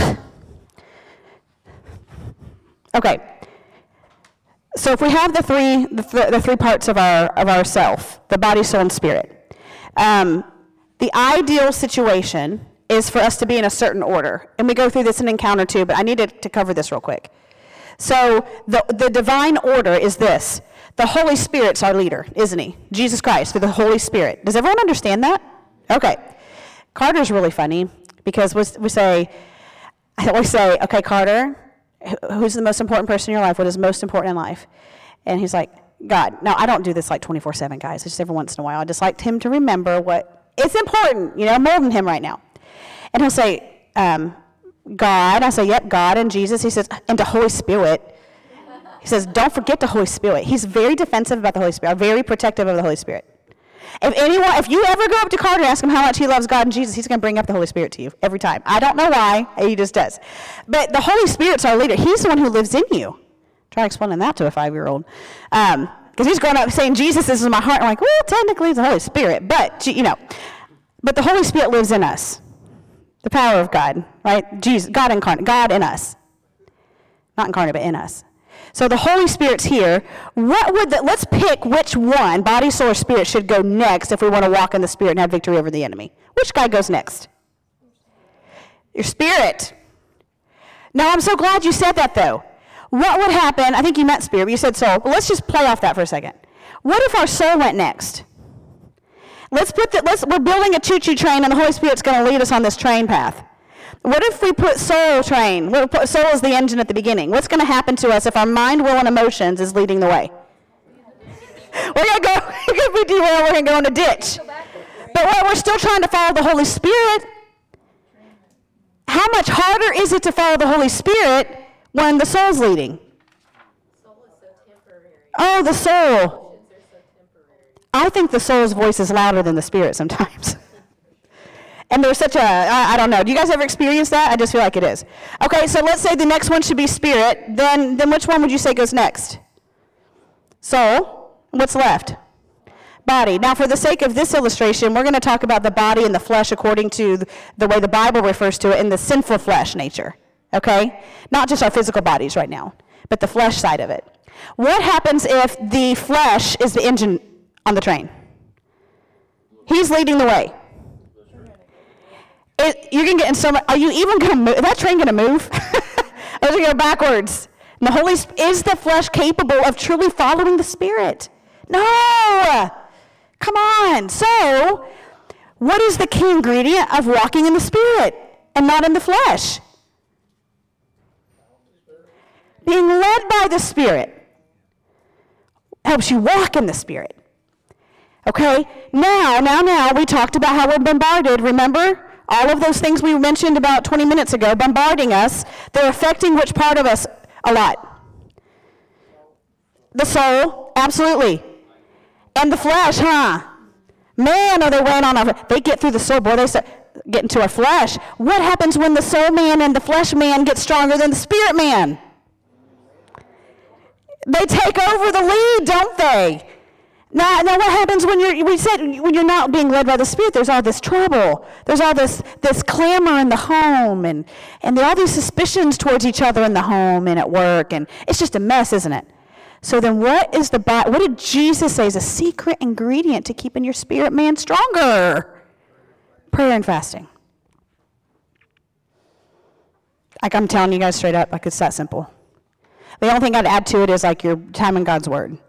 okay. So if we have the three parts of our self, the body, soul, and spirit, the ideal situation is for us to be in a certain order. And we go through this in Encounter 2, but I needed to cover this real quick. So the divine order is this. The Holy Spirit's our leader, isn't he? Jesus Christ, through the Holy Spirit. Does everyone understand that? Okay. Carter's really funny because I always say, okay, Carter, who's the most important person in your life? What is most important in life? And he's like, God. Now, I don't do this like 24/7, guys. It's just every once in a while. I just like him to remember what, it's important, I'm molding him right now. And he'll say, God. I say, yep, God and Jesus. He says, and the Holy Spirit. He says, don't forget the Holy Spirit. He's very defensive about the Holy Spirit, very protective of the Holy Spirit. If you ever go up to Carter and ask him how much he loves God and Jesus, he's going to bring up the Holy Spirit to you every time. I don't know why, he just does. But the Holy Spirit's our leader. He's the one who lives in you. Try explaining that to a 5-year-old. Because he's growing up saying, Jesus, this is my heart. I'm like, well, technically it's the Holy Spirit. But, but the Holy Spirit lives in us. The power of God, right? Jesus, God incarnate, God in us. Not incarnate, but in us. So the Holy Spirit's here. Let's pick which one, body, soul, or spirit, should go next if we want to walk in the Spirit and have victory over the enemy. Which guy goes next? Your spirit. Now, I'm so glad you said that, though. What would happen? I think you meant spirit, but you said soul. But let's just play off that for a second. What if our soul went next? We're building a choo-choo train, and the Holy Spirit's going to lead us on this train path. What if we put soul train? Soul is the engine at the beginning. What's going to happen to us if our mind, will, and emotions is leading the way? We're going to go, if we derail, we're going to go in a ditch. But we're still trying to follow the Holy Spirit. How much harder is it to follow the Holy Spirit when the soul's leading? Soul is so temporary. Oh, the soul. Emotions are so temporary. I think the soul's voice is louder than the spirit sometimes. And there's such I don't know. Do you guys ever experience that? I just feel like it is. Okay, so let's say the next one should be spirit. Then which one would you say goes next? Soul. What's left? Body. Now, for the sake of this illustration, we're going to talk about the body and the flesh according to the way the Bible refers to it in the sinful flesh nature. Okay? Not just our physical bodies right now, but the flesh side of it. What happens if the flesh is the engine on the train? He's leading the way. You're going to get in so much. Are you even going to move? Is that train going to move? Or is it go backwards? And is the flesh capable of truly following the Spirit? No. Come on. So, what is the key ingredient of walking in the Spirit and not in the flesh? Being led by the Spirit helps you walk in the Spirit. Okay? Now, we talked about how we're bombarded, remember? All of those things we mentioned about 20 minutes ago, bombarding us, they're affecting which part of us a lot? The soul, absolutely. And the flesh, huh? Man, are they weighing on they get through the soul, boy, they start getting to our flesh. What happens when the soul man and the flesh man get stronger than the spirit man? They take over the lead, don't they? Now what happens when when you're not being led by the Spirit? There's all this trouble. There's all this clamor in the home, and there are all these suspicions towards each other in the home and at work, and it's just a mess, isn't it? So then what did Jesus say is a secret ingredient to keeping your spirit man stronger? Prayer and fasting. Like, I'm telling you guys straight up, like, it's that simple. The only thing I'd add to it is like your time in God's Word.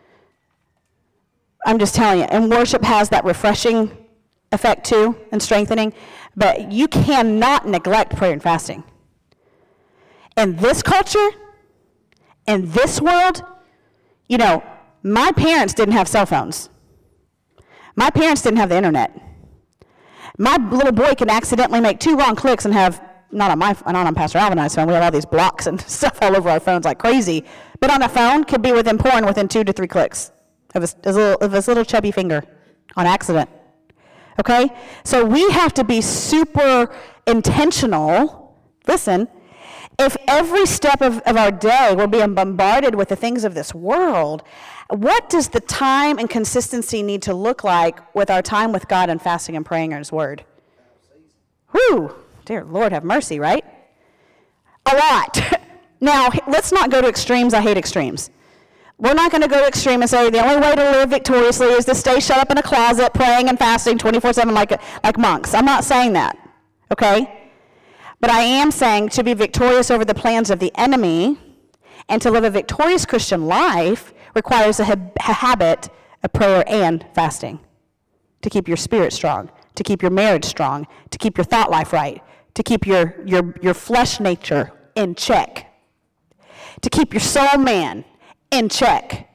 I'm just telling you, and worship has that refreshing effect too, and strengthening, but you cannot neglect prayer and fasting. In this culture, in this world, my parents didn't have cell phones. My parents didn't have the internet. My little boy can accidentally make 2 wrong clicks and have, not on Pastor Alvin and I's phone, we have all these blocks and stuff all over our phones like crazy, but on a phone could be within 2 to 3 clicks. Of his little chubby finger on accident. Okay? So we have to be super intentional. Listen, if every step of our day we're being bombarded with the things of this world, what does the time and consistency need to look like with our time with God and fasting and praying in His Word? Whew, dear Lord, have mercy, right? A lot. Now, let's not go to extremes. I hate extremes. We're not going to go to extreme and say the only way to live victoriously is to stay shut up in a closet praying and fasting 24/7 like monks. I'm not saying that, okay? But I am saying to be victorious over the plans of the enemy and to live a victorious Christian life requires a habit of prayer and fasting to keep your spirit strong, to keep your marriage strong, to keep your thought life right, to keep your flesh nature in check, to keep your soul man in check.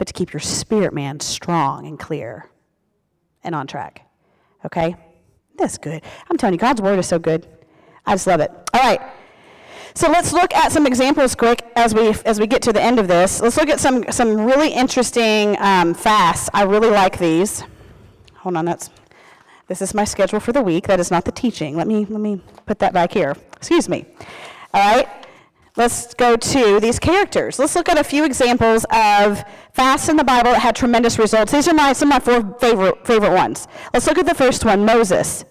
but to keep your spirit man strong and clear and on track. Okay? That's good. I'm telling you, God's word is so good. I just love it. All right. So let's look at some examples quick as we get to the end of this. Let's look at some really interesting fasts. I really like these. Hold on, this is my schedule for the week. That is not the teaching. Let me put that back here. Excuse me. All right. Let's go to these characters. Let's look at a few examples of fasts in the Bible that had tremendous results. These are some of my 4 favorite ones. Let's look at the first one, Moses.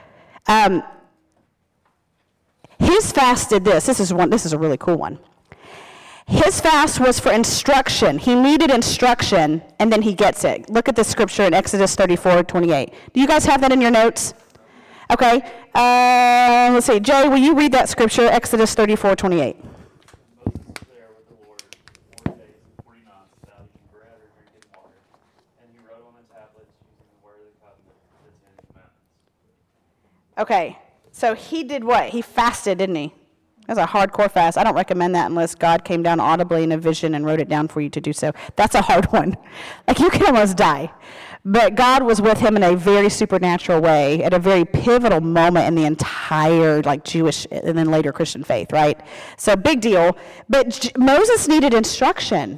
His fast did this. This is a really cool one. His fast was for instruction. He needed instruction, and then he gets it. Look at the scripture in Exodus 34:28. Do you guys have that in your notes? Okay. Let's see. Jay, will you read that scripture, Exodus 34:28? Moses was there with the Lord 40 days and 40 nights without eating bread or drinking water. And he wrote on the tablets using the word of the covenant, the 10 Commandments. Okay. So he did what? He fasted, didn't he? That's a hardcore fast. I don't recommend that unless God came down audibly in a vision and wrote it down for you to do so. That's a hard one. Like, you can almost die. But God was with him in a very supernatural way at a very pivotal moment in the entire, like, Jewish and then later Christian faith, right? So big deal. But Moses needed instruction.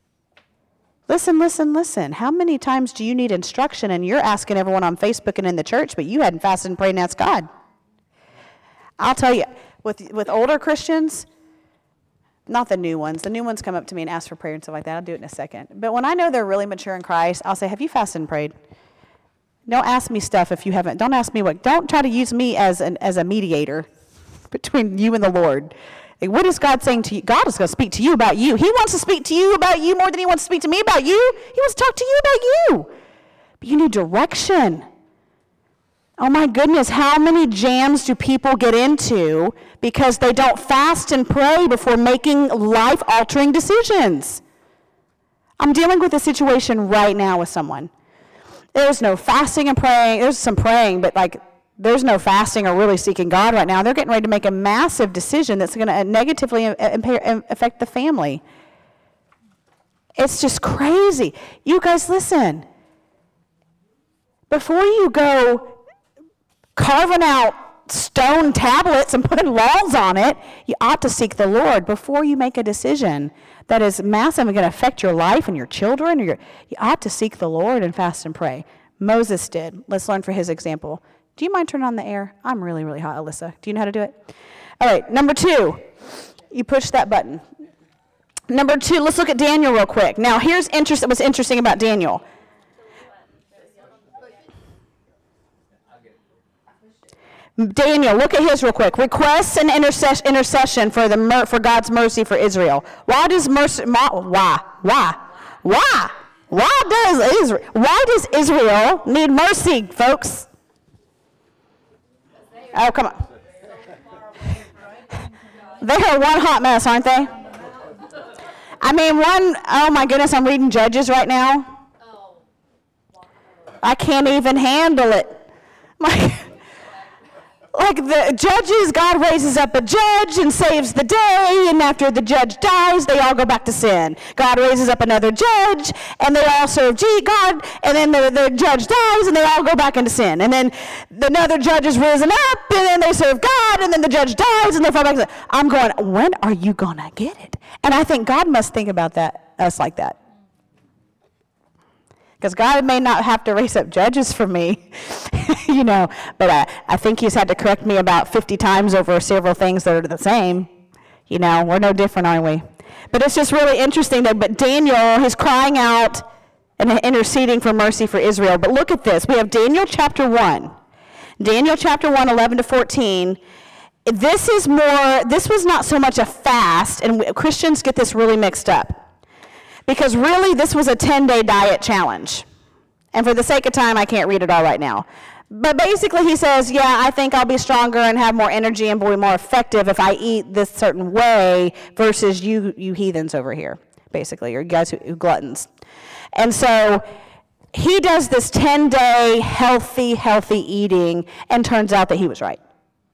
Listen. How many times do you need instruction and you're asking everyone on Facebook and in the church, but you hadn't fasted and prayed and asked God? I'll tell you, with older Christians, not the new ones. The new ones come up to me and ask for prayer and stuff like that. I'll do it in a second. But when I know they're really mature in Christ, I'll say, have you fasted and prayed? Don't ask me stuff if you haven't. Don't ask me don't try to use me as a mediator between you and the Lord. Like, what is God saying to you? God is going to speak to you about you. He wants to speak to you about you more than he wants to speak to me about you. He wants to talk to you about you. But you need direction. Oh my goodness, how many jams do people get into because they don't fast and pray before making life-altering decisions? I'm dealing with a situation right now with someone. There's no fasting and praying. There's some praying, but there's no fasting or really seeking God right now. They're getting ready to make a massive decision that's going to negatively affect the family. It's just crazy. You guys, listen. Before you go carving out stone tablets and putting laws on it, you ought to seek the Lord before you make a decision that is massive and going to affect your life and your children. You ought to seek the Lord and fast and pray. Moses did. Let's learn from his example. Do you mind turning on the air? I'm really, really hot, Alyssa. Do you know how to do it? All right, number 2. You push that button. Number 2, let's look at Daniel real quick. Now, here's what's interesting about Daniel. Daniel, look at his real quick. Requests and intercession for God's mercy for Israel. Why does Israel need mercy, folks? Oh, come on. They are one hot mess, aren't they? I mean, oh my goodness, I'm reading Judges right now. I can't even handle it. Like the judges, God raises up a judge and saves the day, and after the judge dies, they all go back to sin. God raises up another judge, and they all serve God, and then the judge dies, and they all go back into sin. And then another judge is risen up, and then they serve God, and then the judge dies, and they fall back to sin. I'm going, when are you going to get it? And I think God must think about us like that. Because God may not have to raise up judges for me, but I think he's had to correct me about 50 times over several things that are the same. We're no different, aren't we? But it's just really interesting but Daniel is crying out and interceding for mercy for Israel. But look at this. We have Daniel chapter 1. Daniel chapter 1, 11 to 14. This was not so much a fast, and Christians get this really mixed up. Because really, this was a 10-day diet challenge. And for the sake of time, I can't read it all right now. But basically, he says, I think I'll be stronger and have more energy and be more effective if I eat this certain way versus you heathens over here, basically, or you guys who gluttons. And so he does this 10-day healthy eating, and turns out that he was right.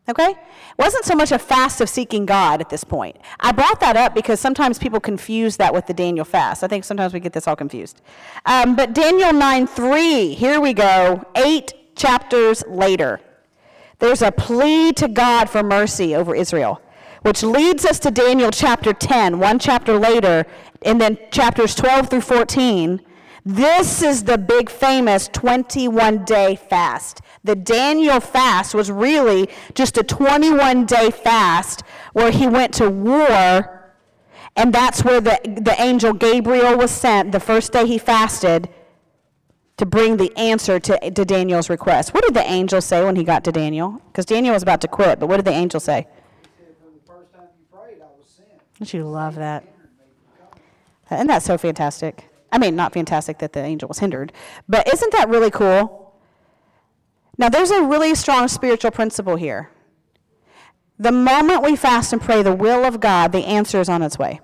Okay? It wasn't so much a fast of seeking God at this point. I brought that up because sometimes people confuse that with the Daniel fast. I think sometimes we get this all confused. But Daniel 9:3, here we go, 8 chapters later. There's a plea to God for mercy over Israel, which leads us to Daniel chapter 10, one chapter later, and then chapters 12 through 14. This is the big famous 21-day fast. The Daniel fast was really just a 21-day fast where he went to war, and that's where the angel Gabriel was sent the first day he fasted to bring the answer to Daniel's request. What did the angel say when he got to Daniel? Because Daniel was about to quit, but what did the angel say? He said, "From the first time you prayed, I was sent." Don't you love that? Isn't that so fantastic? I mean, not fantastic that the angel was hindered, but isn't that really cool? Now, there's a really strong spiritual principle here. The moment we fast and pray the will of God, the answer is on its way.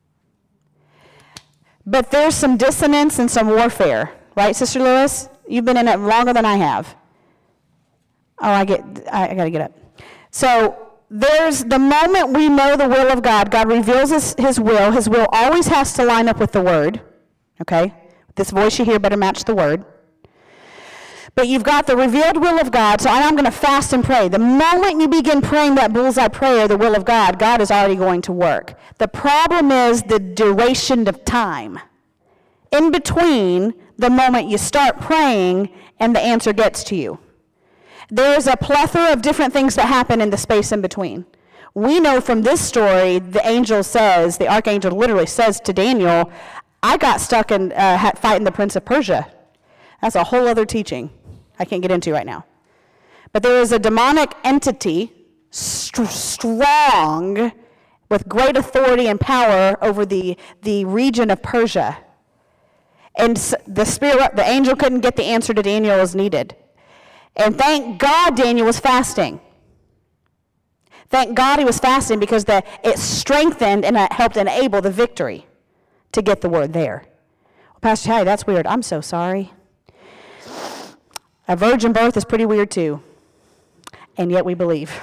But there's some dissonance and some warfare, right, Sister Lewis? You've been in it longer than I have. Oh, I got to get up. So there's the moment we know the will of God, God reveals his will. His will always has to line up with the word. Okay? This voice you hear better match the word. But you've got the revealed will of God, so I'm going to fast and pray. The moment you begin praying that bullseye prayer, the will of God, God is already going to work. The problem is the duration of time in between the moment you start praying and the answer gets to you. There's a plethora of different things that happen in the space in between. We know from this story, the archangel literally says to Daniel, I got stuck in fighting the prince of Persia. That's a whole other teaching I can't get into right now. But there is a demonic entity, strong, with great authority and power over the region of Persia. And the angel couldn't get the answer to Daniel as needed. And thank God Daniel was fasting. Thank God he was fasting because it strengthened and it helped enable the victory to get the word there. Well, Pastor Hattie, that's weird. I'm so sorry. A virgin birth is pretty weird too. And yet we believe.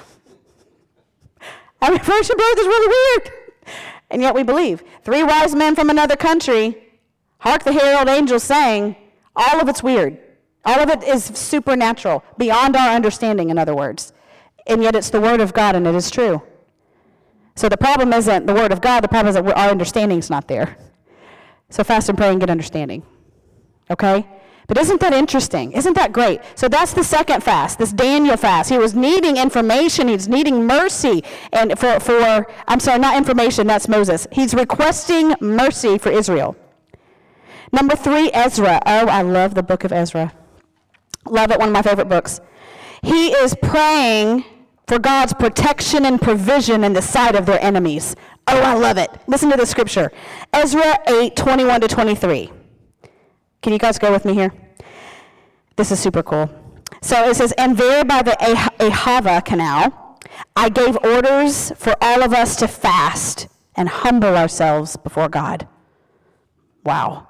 I mean, virgin birth is really weird. And yet we believe. 3 wise men from another country, hark the herald angels sang, all of it's weird. All of it is supernatural, beyond our understanding, in other words. And yet it's the word of God, and it is true. So the problem isn't the word of God, the problem is that our understanding is not there. So fast and pray and get understanding. Okay? But isn't that interesting? Isn't that great? So that's the second fast, this Daniel fast. He was needing information. He was needing mercy. And I'm sorry, not information, that's Moses. He's requesting mercy for Israel. Number 3, Ezra. Oh, I love the book of Ezra. Love it, one of my favorite books. He is praying for God's protection and provision in the sight of their enemies. Oh, I love it. Listen to the scripture. Ezra 8:21-23. Can you guys go with me here? This is super cool. So it says, and there by the Ahava canal, I gave orders for all of us to fast and humble ourselves before God. Wow.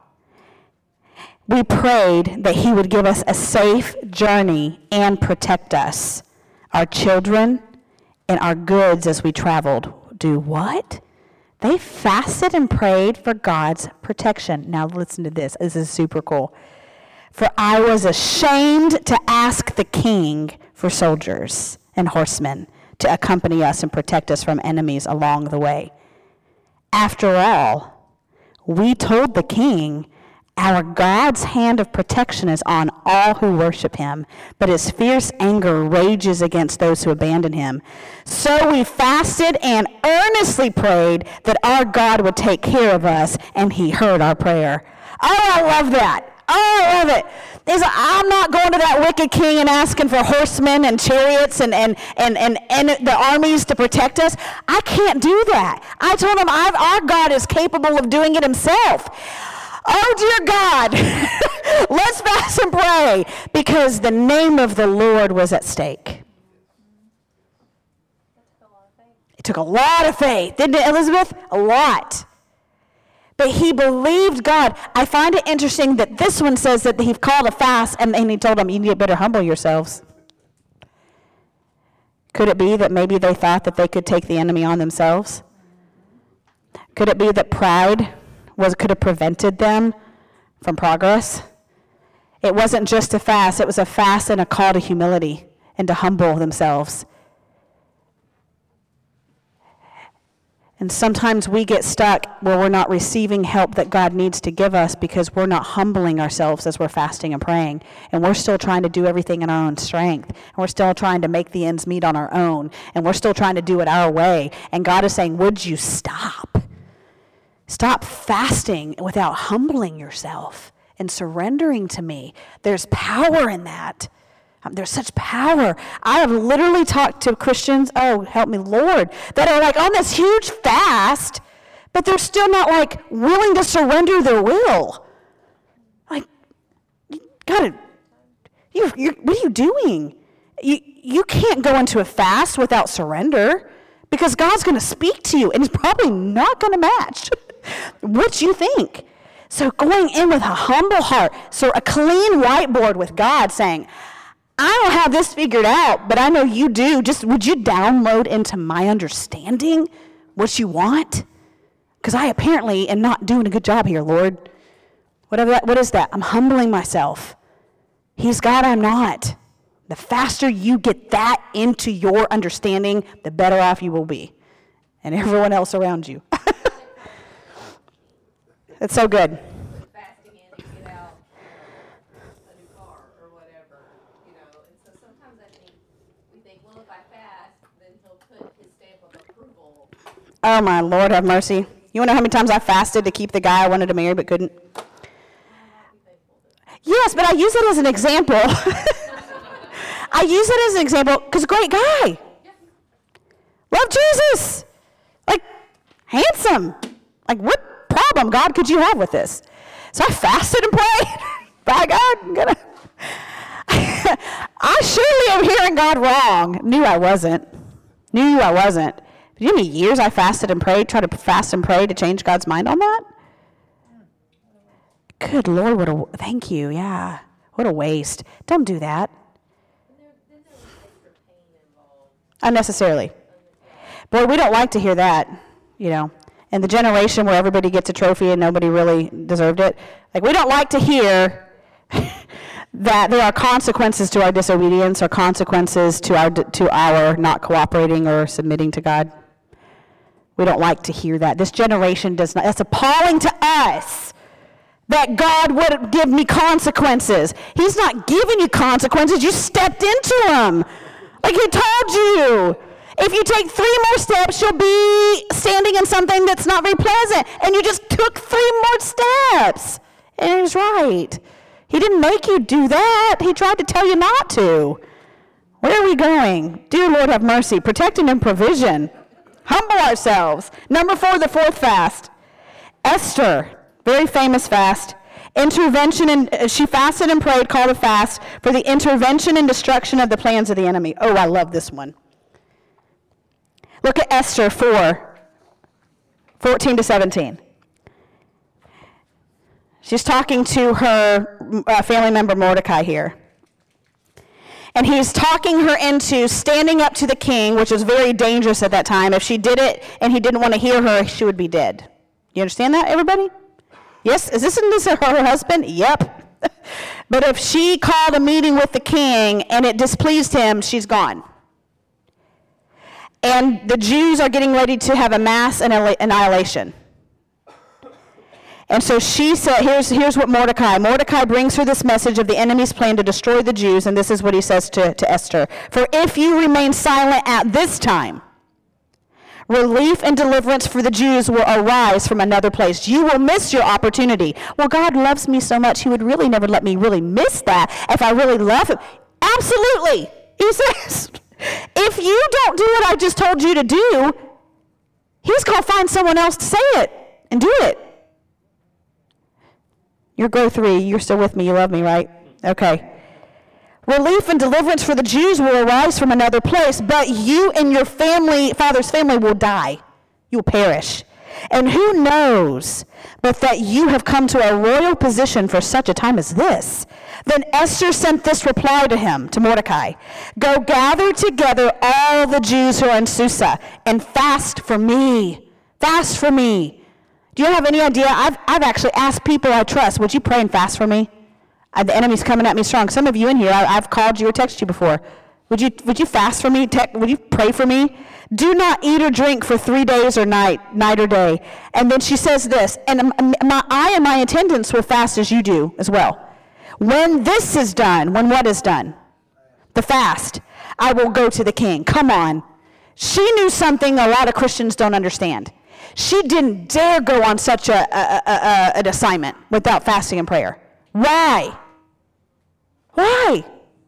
We prayed that he would give us a safe journey and protect us, our children, and our goods as we traveled. Do what? They fasted and prayed for God's protection. Now listen to this. This is super cool. For I was ashamed to ask the king for soldiers and horsemen to accompany us and protect us from enemies along the way. After all, we told the king, our God's hand of protection is on all who worship him, but his fierce anger rages against those who abandon him. So we fasted and earnestly prayed that our God would take care of us, and he heard our prayer. Oh, I love that. Oh, I love it. I'm not going to that wicked king and asking for horsemen and chariots and the armies to protect us. I can't do that. I told him our God is capable of doing it himself. Oh, dear God, let's fast and pray, because the name of the Lord was at stake. It took a lot of faith, didn't it, Elizabeth? A lot. But he believed God. I find it interesting that this one says that he called a fast, and he told them, you better humble yourselves. Could it be that maybe they thought that they could take the enemy on themselves? Could it be that pride could have prevented them from progress? It wasn't just a fast, it was a fast and a call to humility and to humble themselves. And sometimes we get stuck where we're not receiving help that God needs to give us because we're not humbling ourselves as we're fasting and praying. And we're still trying to do everything in our own strength. And we're still trying to make the ends meet on our own. And we're still trying to do it our way. And God is saying, would you stop? Stop fasting without humbling yourself and surrendering to me. There's power in that. There's such power. I have literally talked to Christians, oh, help me, Lord, that are like on this huge fast, but they're still not like willing to surrender their will. Like, God, what are you doing? You can't go into a fast without surrender because God's going to speak to you and it's probably not going to match what you think. So going in with a humble heart, so a clean whiteboard with God saying, I don't have this figured out, but I know you do. Just would you download into my understanding what you want? Because I apparently am not doing a good job here, Lord. What is that? I'm humbling myself. He's God, I'm not. The faster you get that into your understanding, the better off you will be. And everyone else around you. It's so good. Fasting in to get out a new car or whatever, you know. And so sometimes we think, well, if I fast, then he'll put his stamp of approval. Oh my Lord, have mercy. You want to know how many times I fasted to keep the guy I wanted to marry but couldn't? Yes, but I use it as an example. I use it as an example because great guy. Love Jesus. Like, handsome. Like, what problem, God, could you have with this? So I fasted and prayed. By God, I surely am hearing God wrong. Knew I wasn't. But you know how many years I fasted and prayed, tried to fast and pray to change God's mind on that? Good Lord, thank you, yeah. What a waste. Don't do that. Then there was extra pain involved. Unnecessarily. Boy, we don't like to hear that, you know. In the generation where everybody gets a trophy and nobody really deserved it, like we don't like to hear that there are consequences to our disobedience or consequences to our not cooperating or submitting to God. We don't like to hear that. This generation does not. That's appalling to us that God would give me consequences. He's not giving you consequences. You stepped into them. Like he told you. If you take 3 more steps, you'll be standing in something that's not very pleasant. And you just took 3 more steps. And he was right. He didn't make you do that. He tried to tell you not to. Where are we going? Dear Lord, have mercy. Protection and provision. Humble ourselves. Number 4, the 4th fast. Esther, very famous fast. Intervention, and she fasted and prayed, called a fast for the intervention and destruction of the plans of the enemy. Oh, I love this one. Look at Esther 4:14-17. She's talking to her family member Mordecai here. And he's talking her into standing up to the king, which was very dangerous at that time. If she did it and he didn't want to hear her, she would be dead. You understand that, everybody? Yes? Isn't this her husband? Yep. But if she called a meeting with the king and it displeased him, she's gone. And the Jews are getting ready to have a mass annihilation. And so she said, here's what Mordecai brings her this message of the enemy's plan to destroy the Jews, and this is what he says to Esther. For if you remain silent at this time, relief and deliverance for the Jews will arise from another place. You will miss your opportunity. Well, God loves me so much, he would really never let me really miss that if I really love him. Absolutely. He says, if you don't do what I just told you to do, he's going to find someone else to say it and do it. You're go 3. You're still with me. You love me, right? Okay. Relief and deliverance for the Jews will arise from another place, but you and your family, father's family, will die. You will perish. And who knows but that you have come to a royal position for such a time as this? Then Esther sent this reply to him, to Mordecai. Go gather together all the Jews who are in Susa and fast for me. Fast for me. Do you have any idea? I've actually asked people I trust, would you pray and fast for me? The enemy's coming at me strong. Some of you in here, I've called you or texted you before. Would you fast for me? Would you pray for me? Do not eat or drink for 3 days or night or day. And then she says this, and I and my attendants will fast as you do as well. When this is done, when what is done? The fast. I will go to the king. Come on. She knew something a lot of Christians don't understand. She didn't dare go on such an assignment without fasting and prayer. Why? Why?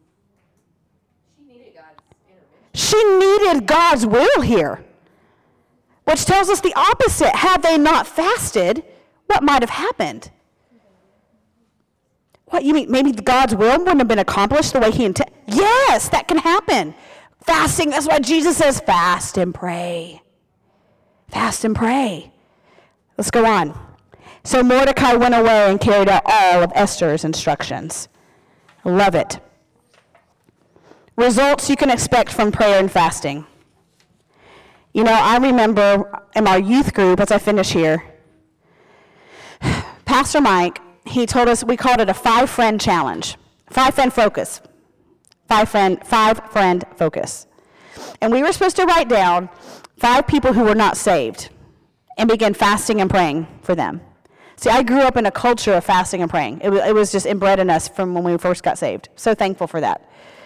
She needed God's will here, which tells us the opposite. Had they not fasted, what might have happened? What, you mean maybe God's will wouldn't have been accomplished the way he intended? Yes, that can happen. Fasting, that's why Jesus says, fast and pray. Fast and pray. Let's go on. So Mordecai went away and carried out all of Esther's instructions. Love it. Results you can expect from prayer and fasting. You know, I remember in our youth group, as I finish here, Pastor Mike, he told us, we called it a 5-friend challenge. 5-friend focus. 5-friend focus. And we were supposed to write down 5 people who were not saved and begin fasting and praying for them. See, I grew up in a culture of fasting and praying. It was just inbred in us from when we first got saved. So thankful for that.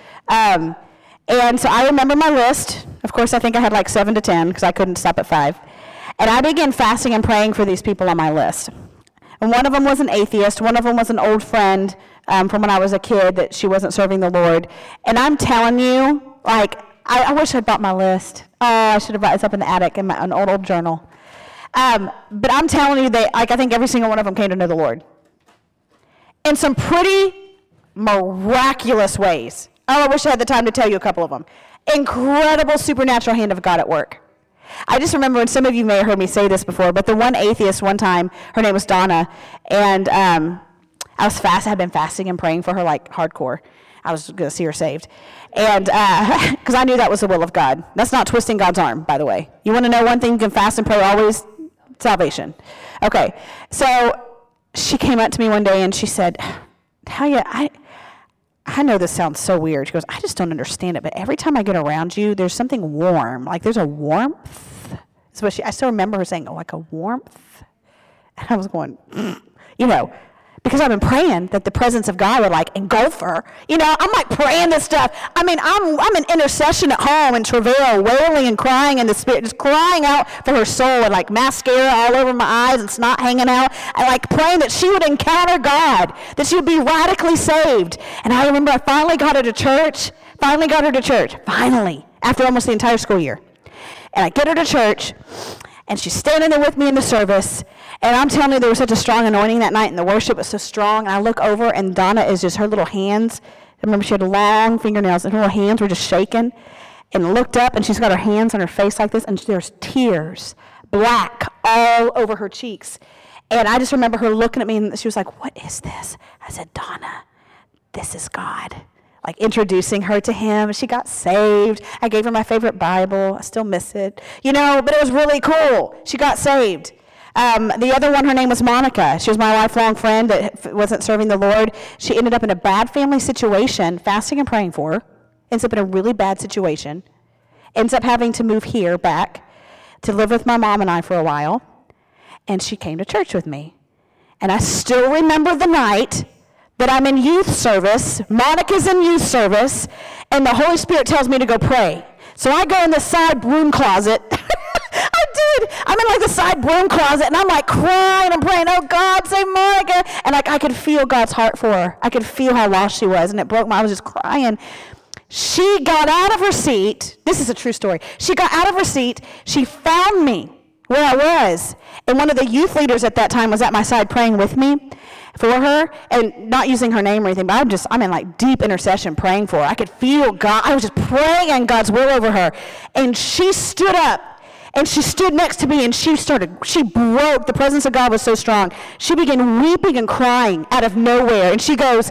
And so I remember my list. Of course, I think I had like 7 to 10 because I couldn't stop at 5. And I began fasting and praying for these people on my list. And one of them was an atheist. One of them was an old friend from when I was a kid that she wasn't serving the Lord. And I'm telling you, like, I wish I'd bought my list. Oh, I should have brought this up in the attic in an old journal. But I'm telling you, I think every single one of them came to know the Lord. In some pretty miraculous ways. Oh, I wish I had the time to tell you a couple of them. Incredible supernatural hand of God at work. I just remember, and some of you may have heard me say this before, but the one atheist one time, her name was Donna, and I had been fasting and praying for her like hardcore. I was going to see her saved. And because I knew that was the will of God. That's not twisting God's arm, by the way. You want to know one thing you can fast and pray always? Salvation. Okay, so she came up to me one day and she said, Talia, I know this sounds so weird. She goes, I just don't understand it, but every time I get around you, there's something warm. Like there's a warmth. So I still remember her saying, oh, like a warmth. And I was going, you know, because I've been praying that the presence of God would like engulf her. You know, I'm like praying this stuff. I mean, I'm in intercession at home in travail, wailing and crying in the spirit, just crying out for her soul and like mascara all over my eyes and snot hanging out, and like praying that she would encounter God, that she would be radically saved. And I remember I finally got her to church, finally, after almost the entire school year. And I get her to church, and she's standing there with me in the service. And I'm telling you, there was such a strong anointing that night, and the worship was so strong. And I look over, and Donna is just, her little hands, I remember she had long fingernails, and her little hands were just shaking. And looked up, and she's got her hands on her face like this, and there's tears, black, all over her cheeks. And I just remember her looking at me, and she was like, what is this? I said, Donna, this is God. Like introducing her to him. She got saved. I gave her my favorite Bible. I still miss it. You know, but it was really cool. She got saved. The other one, her name was Monica. She was my lifelong friend that wasn't serving the Lord. She ended up in a bad family situation, fasting and praying for her. Ends up in a really bad situation. Ends up having to move here back to live with my mom and I for a while. And she came to church with me. And I still remember the night that I'm in youth service. Monica's in youth service. And the Holy Spirit tells me to go pray. So I go in the side broom closet. I'm in like the side broom closet, and I'm like crying and praying, oh God, save Monica. And like I could feel God's heart for her. I could feel how lost she was, and it broke I was just crying. She got out of her seat. This is a true story. She got out of her seat. She found me where I was. And one of the youth leaders at that time was at my side praying with me for her, and not using her name or anything, but I'm in like deep intercession praying for her. I could feel God. I was just praying God's will over her. And she stood up. And she stood next to me and she broke. The presence of God was so strong. She began weeping and crying out of nowhere. And she goes,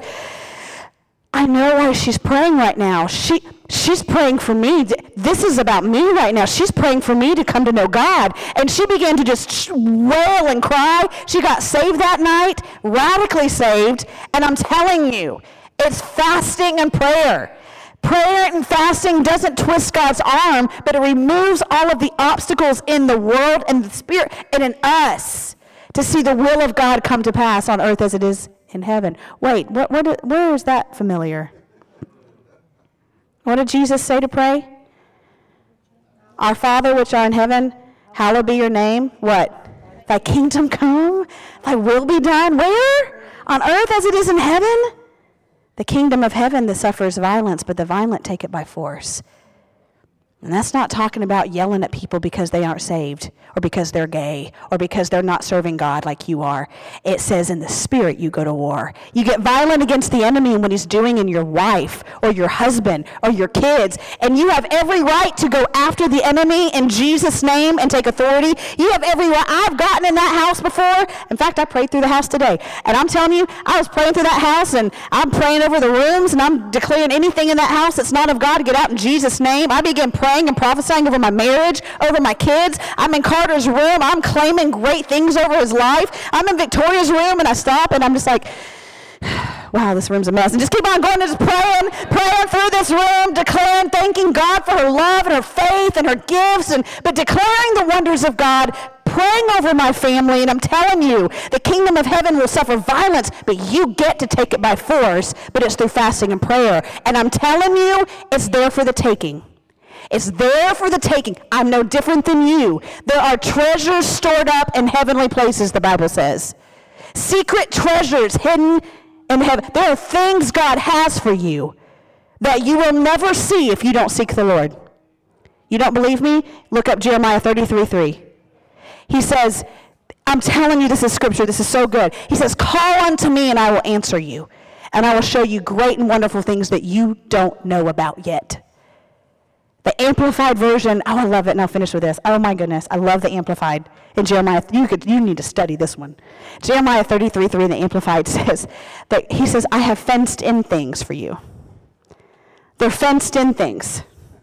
I know why she's praying right now. She's praying for me. This is about me right now. She's praying for me to come to know God. And she began to just wail and cry. She got saved that night, radically saved. And I'm telling you, it's fasting and prayer. Prayer and fasting doesn't twist God's arm, but it removes all of the obstacles in the world and the spirit and in us to see the will of God come to pass on earth as it is in heaven. Wait, where is that familiar? What did Jesus say to pray? Our Father which art in heaven, hallowed be your name. What? Thy kingdom come, thy will be done. Where? On earth as it is in heaven? The kingdom of heaven that suffers violence, but the violent take it by force. And that's not talking about yelling at people because they aren't saved, or because they're gay, or because they're not serving God like you are. It says in the spirit you go to war. You get violent against the enemy and what he's doing in your wife, or your husband, or your kids. And you have every right to go after the enemy in Jesus' name and take authority. You have every right. I've gotten in that house before. In fact, I prayed through the house today. And I'm telling you, I was praying through that house, and I'm praying over the rooms, and I'm declaring anything in that house that's not of God to get out in Jesus' name. I began praying and prophesying over my marriage, over my kids. I'm in Carter's room. I'm claiming great things over his life. I'm in Victoria's room, and I stop, and I'm just like, wow, this room's a mess. And just keep on going and just praying through this room, declaring, thanking God for her love and her faith and her gifts, but declaring the wonders of God, praying over my family. And I'm telling you, the kingdom of heaven will suffer violence, but you get to take it by force, but it's through fasting and prayer. And I'm telling you, it's there for the taking. It's there for the taking. I'm no different than you. There are treasures stored up in heavenly places, the Bible says. Secret treasures hidden in heaven. There are things God has for you that you will never see if you don't seek the Lord. You don't believe me? Look up Jeremiah 33:3. He says, I'm telling you, this is scripture. This is so good. He says, call unto me and I will answer you. And I will show you great and wonderful things that you don't know about yet. The Amplified version, oh, I love it, and I'll finish with this. Oh my goodness, I love the Amplified. In Jeremiah, you need to study this one. Jeremiah 33:3 in the Amplified says, that he says, I have fenced in things for you. They're fenced in things.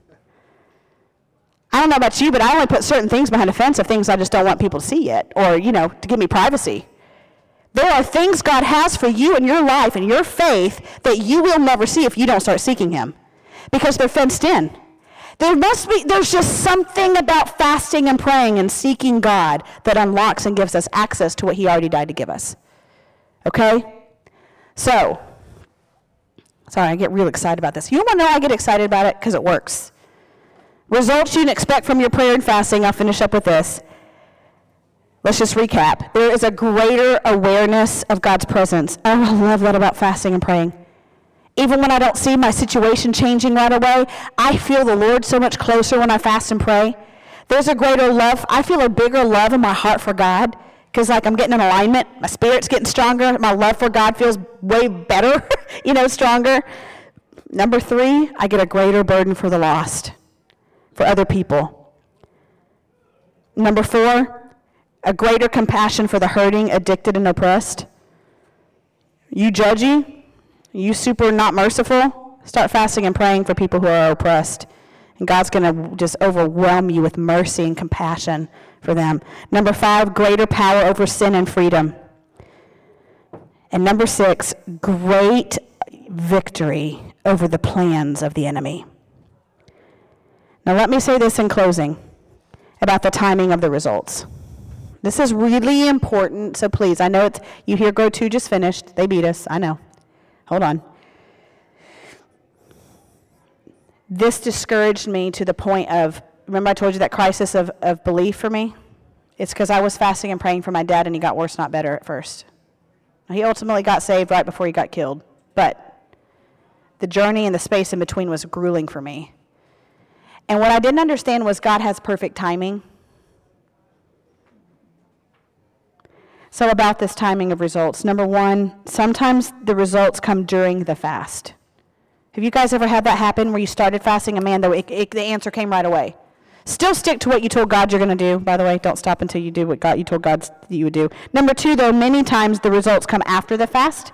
I don't know about you, but I only put certain things behind a fence of things I just don't want people to see yet, or, to give me privacy. There are things God has for you in your life and your faith that you will never see if you don't start seeking him, because they're fenced in. There's just something about fasting and praying and seeking God that unlocks and gives us access to what he already died to give us. Okay? So, sorry, I get real excited about this. You want to know I get excited about it? Because it works. Results you can expect from your prayer and fasting. I'll finish up with this. Let's just recap. There is a greater awareness of God's presence. Oh, I love that about fasting and praying. Even when I don't see my situation changing right away, I feel the Lord so much closer when I fast and pray. There's a greater love. I feel a bigger love in my heart for God because, I'm getting in alignment. My spirit's getting stronger. My love for God feels way better, stronger. Number 3, I get a greater burden for the lost, for other people. Number 4, a greater compassion for the hurting, addicted, and oppressed. You judgy? You super not merciful? Start fasting and praying for people who are oppressed. And God's going to just overwhelm you with mercy and compassion for them. Number 5, greater power over sin and freedom. And number 6, great victory over the plans of the enemy. Now let me say this in closing about the timing of the results. This is really important, so please, I know you hear Go 2 just finished. They beat us, I know. Hold on. This discouraged me to the point of, remember I told you that crisis of belief for me? It's because I was fasting and praying for my dad, and he got worse, not better at first. He ultimately got saved right before he got killed. But the journey and the space in between was grueling for me. And what I didn't understand was God has perfect timing. So about this timing of results. Number 1, sometimes the results come during the fast. Have you guys ever had that happen where you started fasting and man, the answer came right away? Still stick to what you told God you're going to do, by the way. Don't stop until you do what you told God that you would do. Number 2, though, many times the results come after the fast.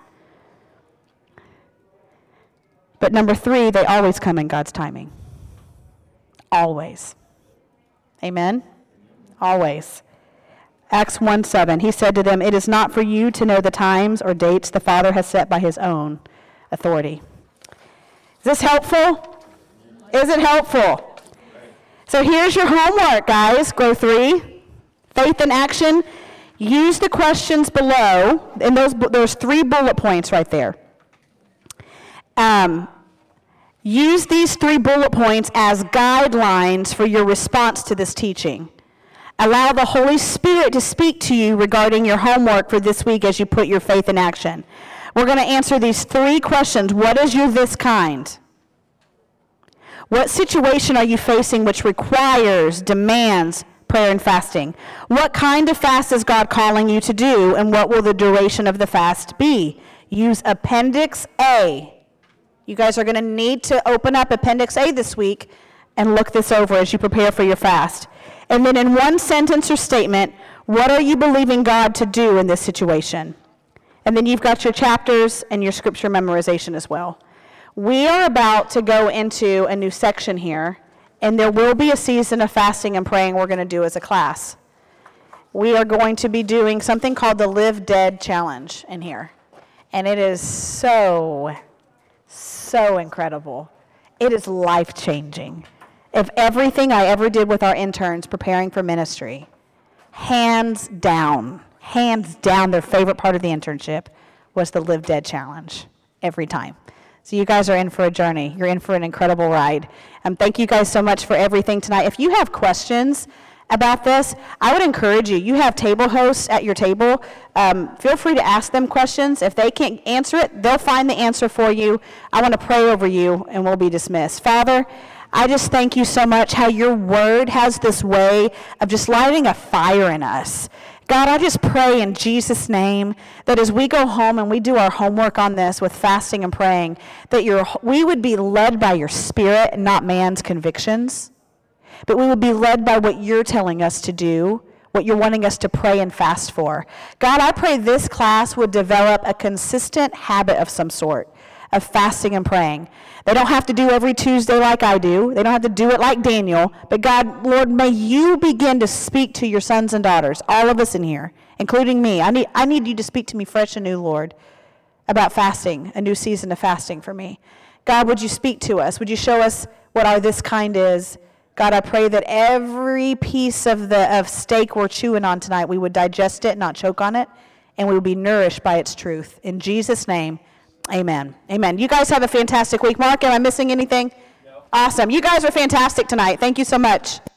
But number 3, they always come in God's timing. Always. Amen? Always. Acts 1:7, he said to them, "It is not for you to know the times or dates the Father has set by his own authority." Is this helpful? Is it helpful? So here's your homework, guys. Grow 3, faith in action. Use the questions below, and there's 3 bullet points right there. Use these 3 bullet points as guidelines for your response to this teaching. Allow the Holy Spirit to speak to you regarding your homework for this week as you put your faith in action. We're going to answer these 3 questions. What is your this kind? What situation are you facing which requires, demands prayer and fasting? What kind of fast is God calling you to do, and what will the duration of the fast be? Use Appendix A. You guys are going to need to open up Appendix A this week and look this over as you prepare for your fast. And then in one sentence or statement, what are you believing God to do in this situation? And then you've got your chapters and your scripture memorization as well. We are about to go into a new section here, and there will be a season of fasting and praying we're going to do as a class. We are going to be doing something called the Live Dead Challenge in here. And it is so incredible. It is life-changing. Of everything I ever did with our interns preparing for ministry, hands down, their favorite part of the internship was the Live Dead Challenge every time. So you guys are in for a journey. You're in for an incredible ride. Thank you guys so much for everything tonight. If you have questions about this, I would encourage you. You have table hosts at your table. Feel free to ask them questions. If they can't answer it, they'll find the answer for you. I want to pray over you, and we'll be dismissed. Father, I just thank you so much how your word has this way of just lighting a fire in us. God, I just pray in Jesus' name that as we go home and we do our homework on this with fasting and praying, that we would be led by your Spirit and not man's convictions, but we would be led by what you're telling us to do, what you're wanting us to pray and fast for. God, I pray this class would develop a consistent habit of some sort of fasting and praying. They don't have to do every Tuesday like I do. They don't have to do it like Daniel. But God, Lord, may you begin to speak to your sons and daughters, all of us in here, including me. I need you to speak to me fresh and new, Lord, about fasting, a new season of fasting for me. God, would you speak to us? Would you show us what our this kind is? God, I pray that every piece of steak we're chewing on tonight, we would digest it, not choke on it, and we would be nourished by its truth. In Jesus' name, amen. Amen. You guys have a fantastic week. Mark, am I missing anything? No. Awesome. You guys are fantastic tonight. Thank you so much.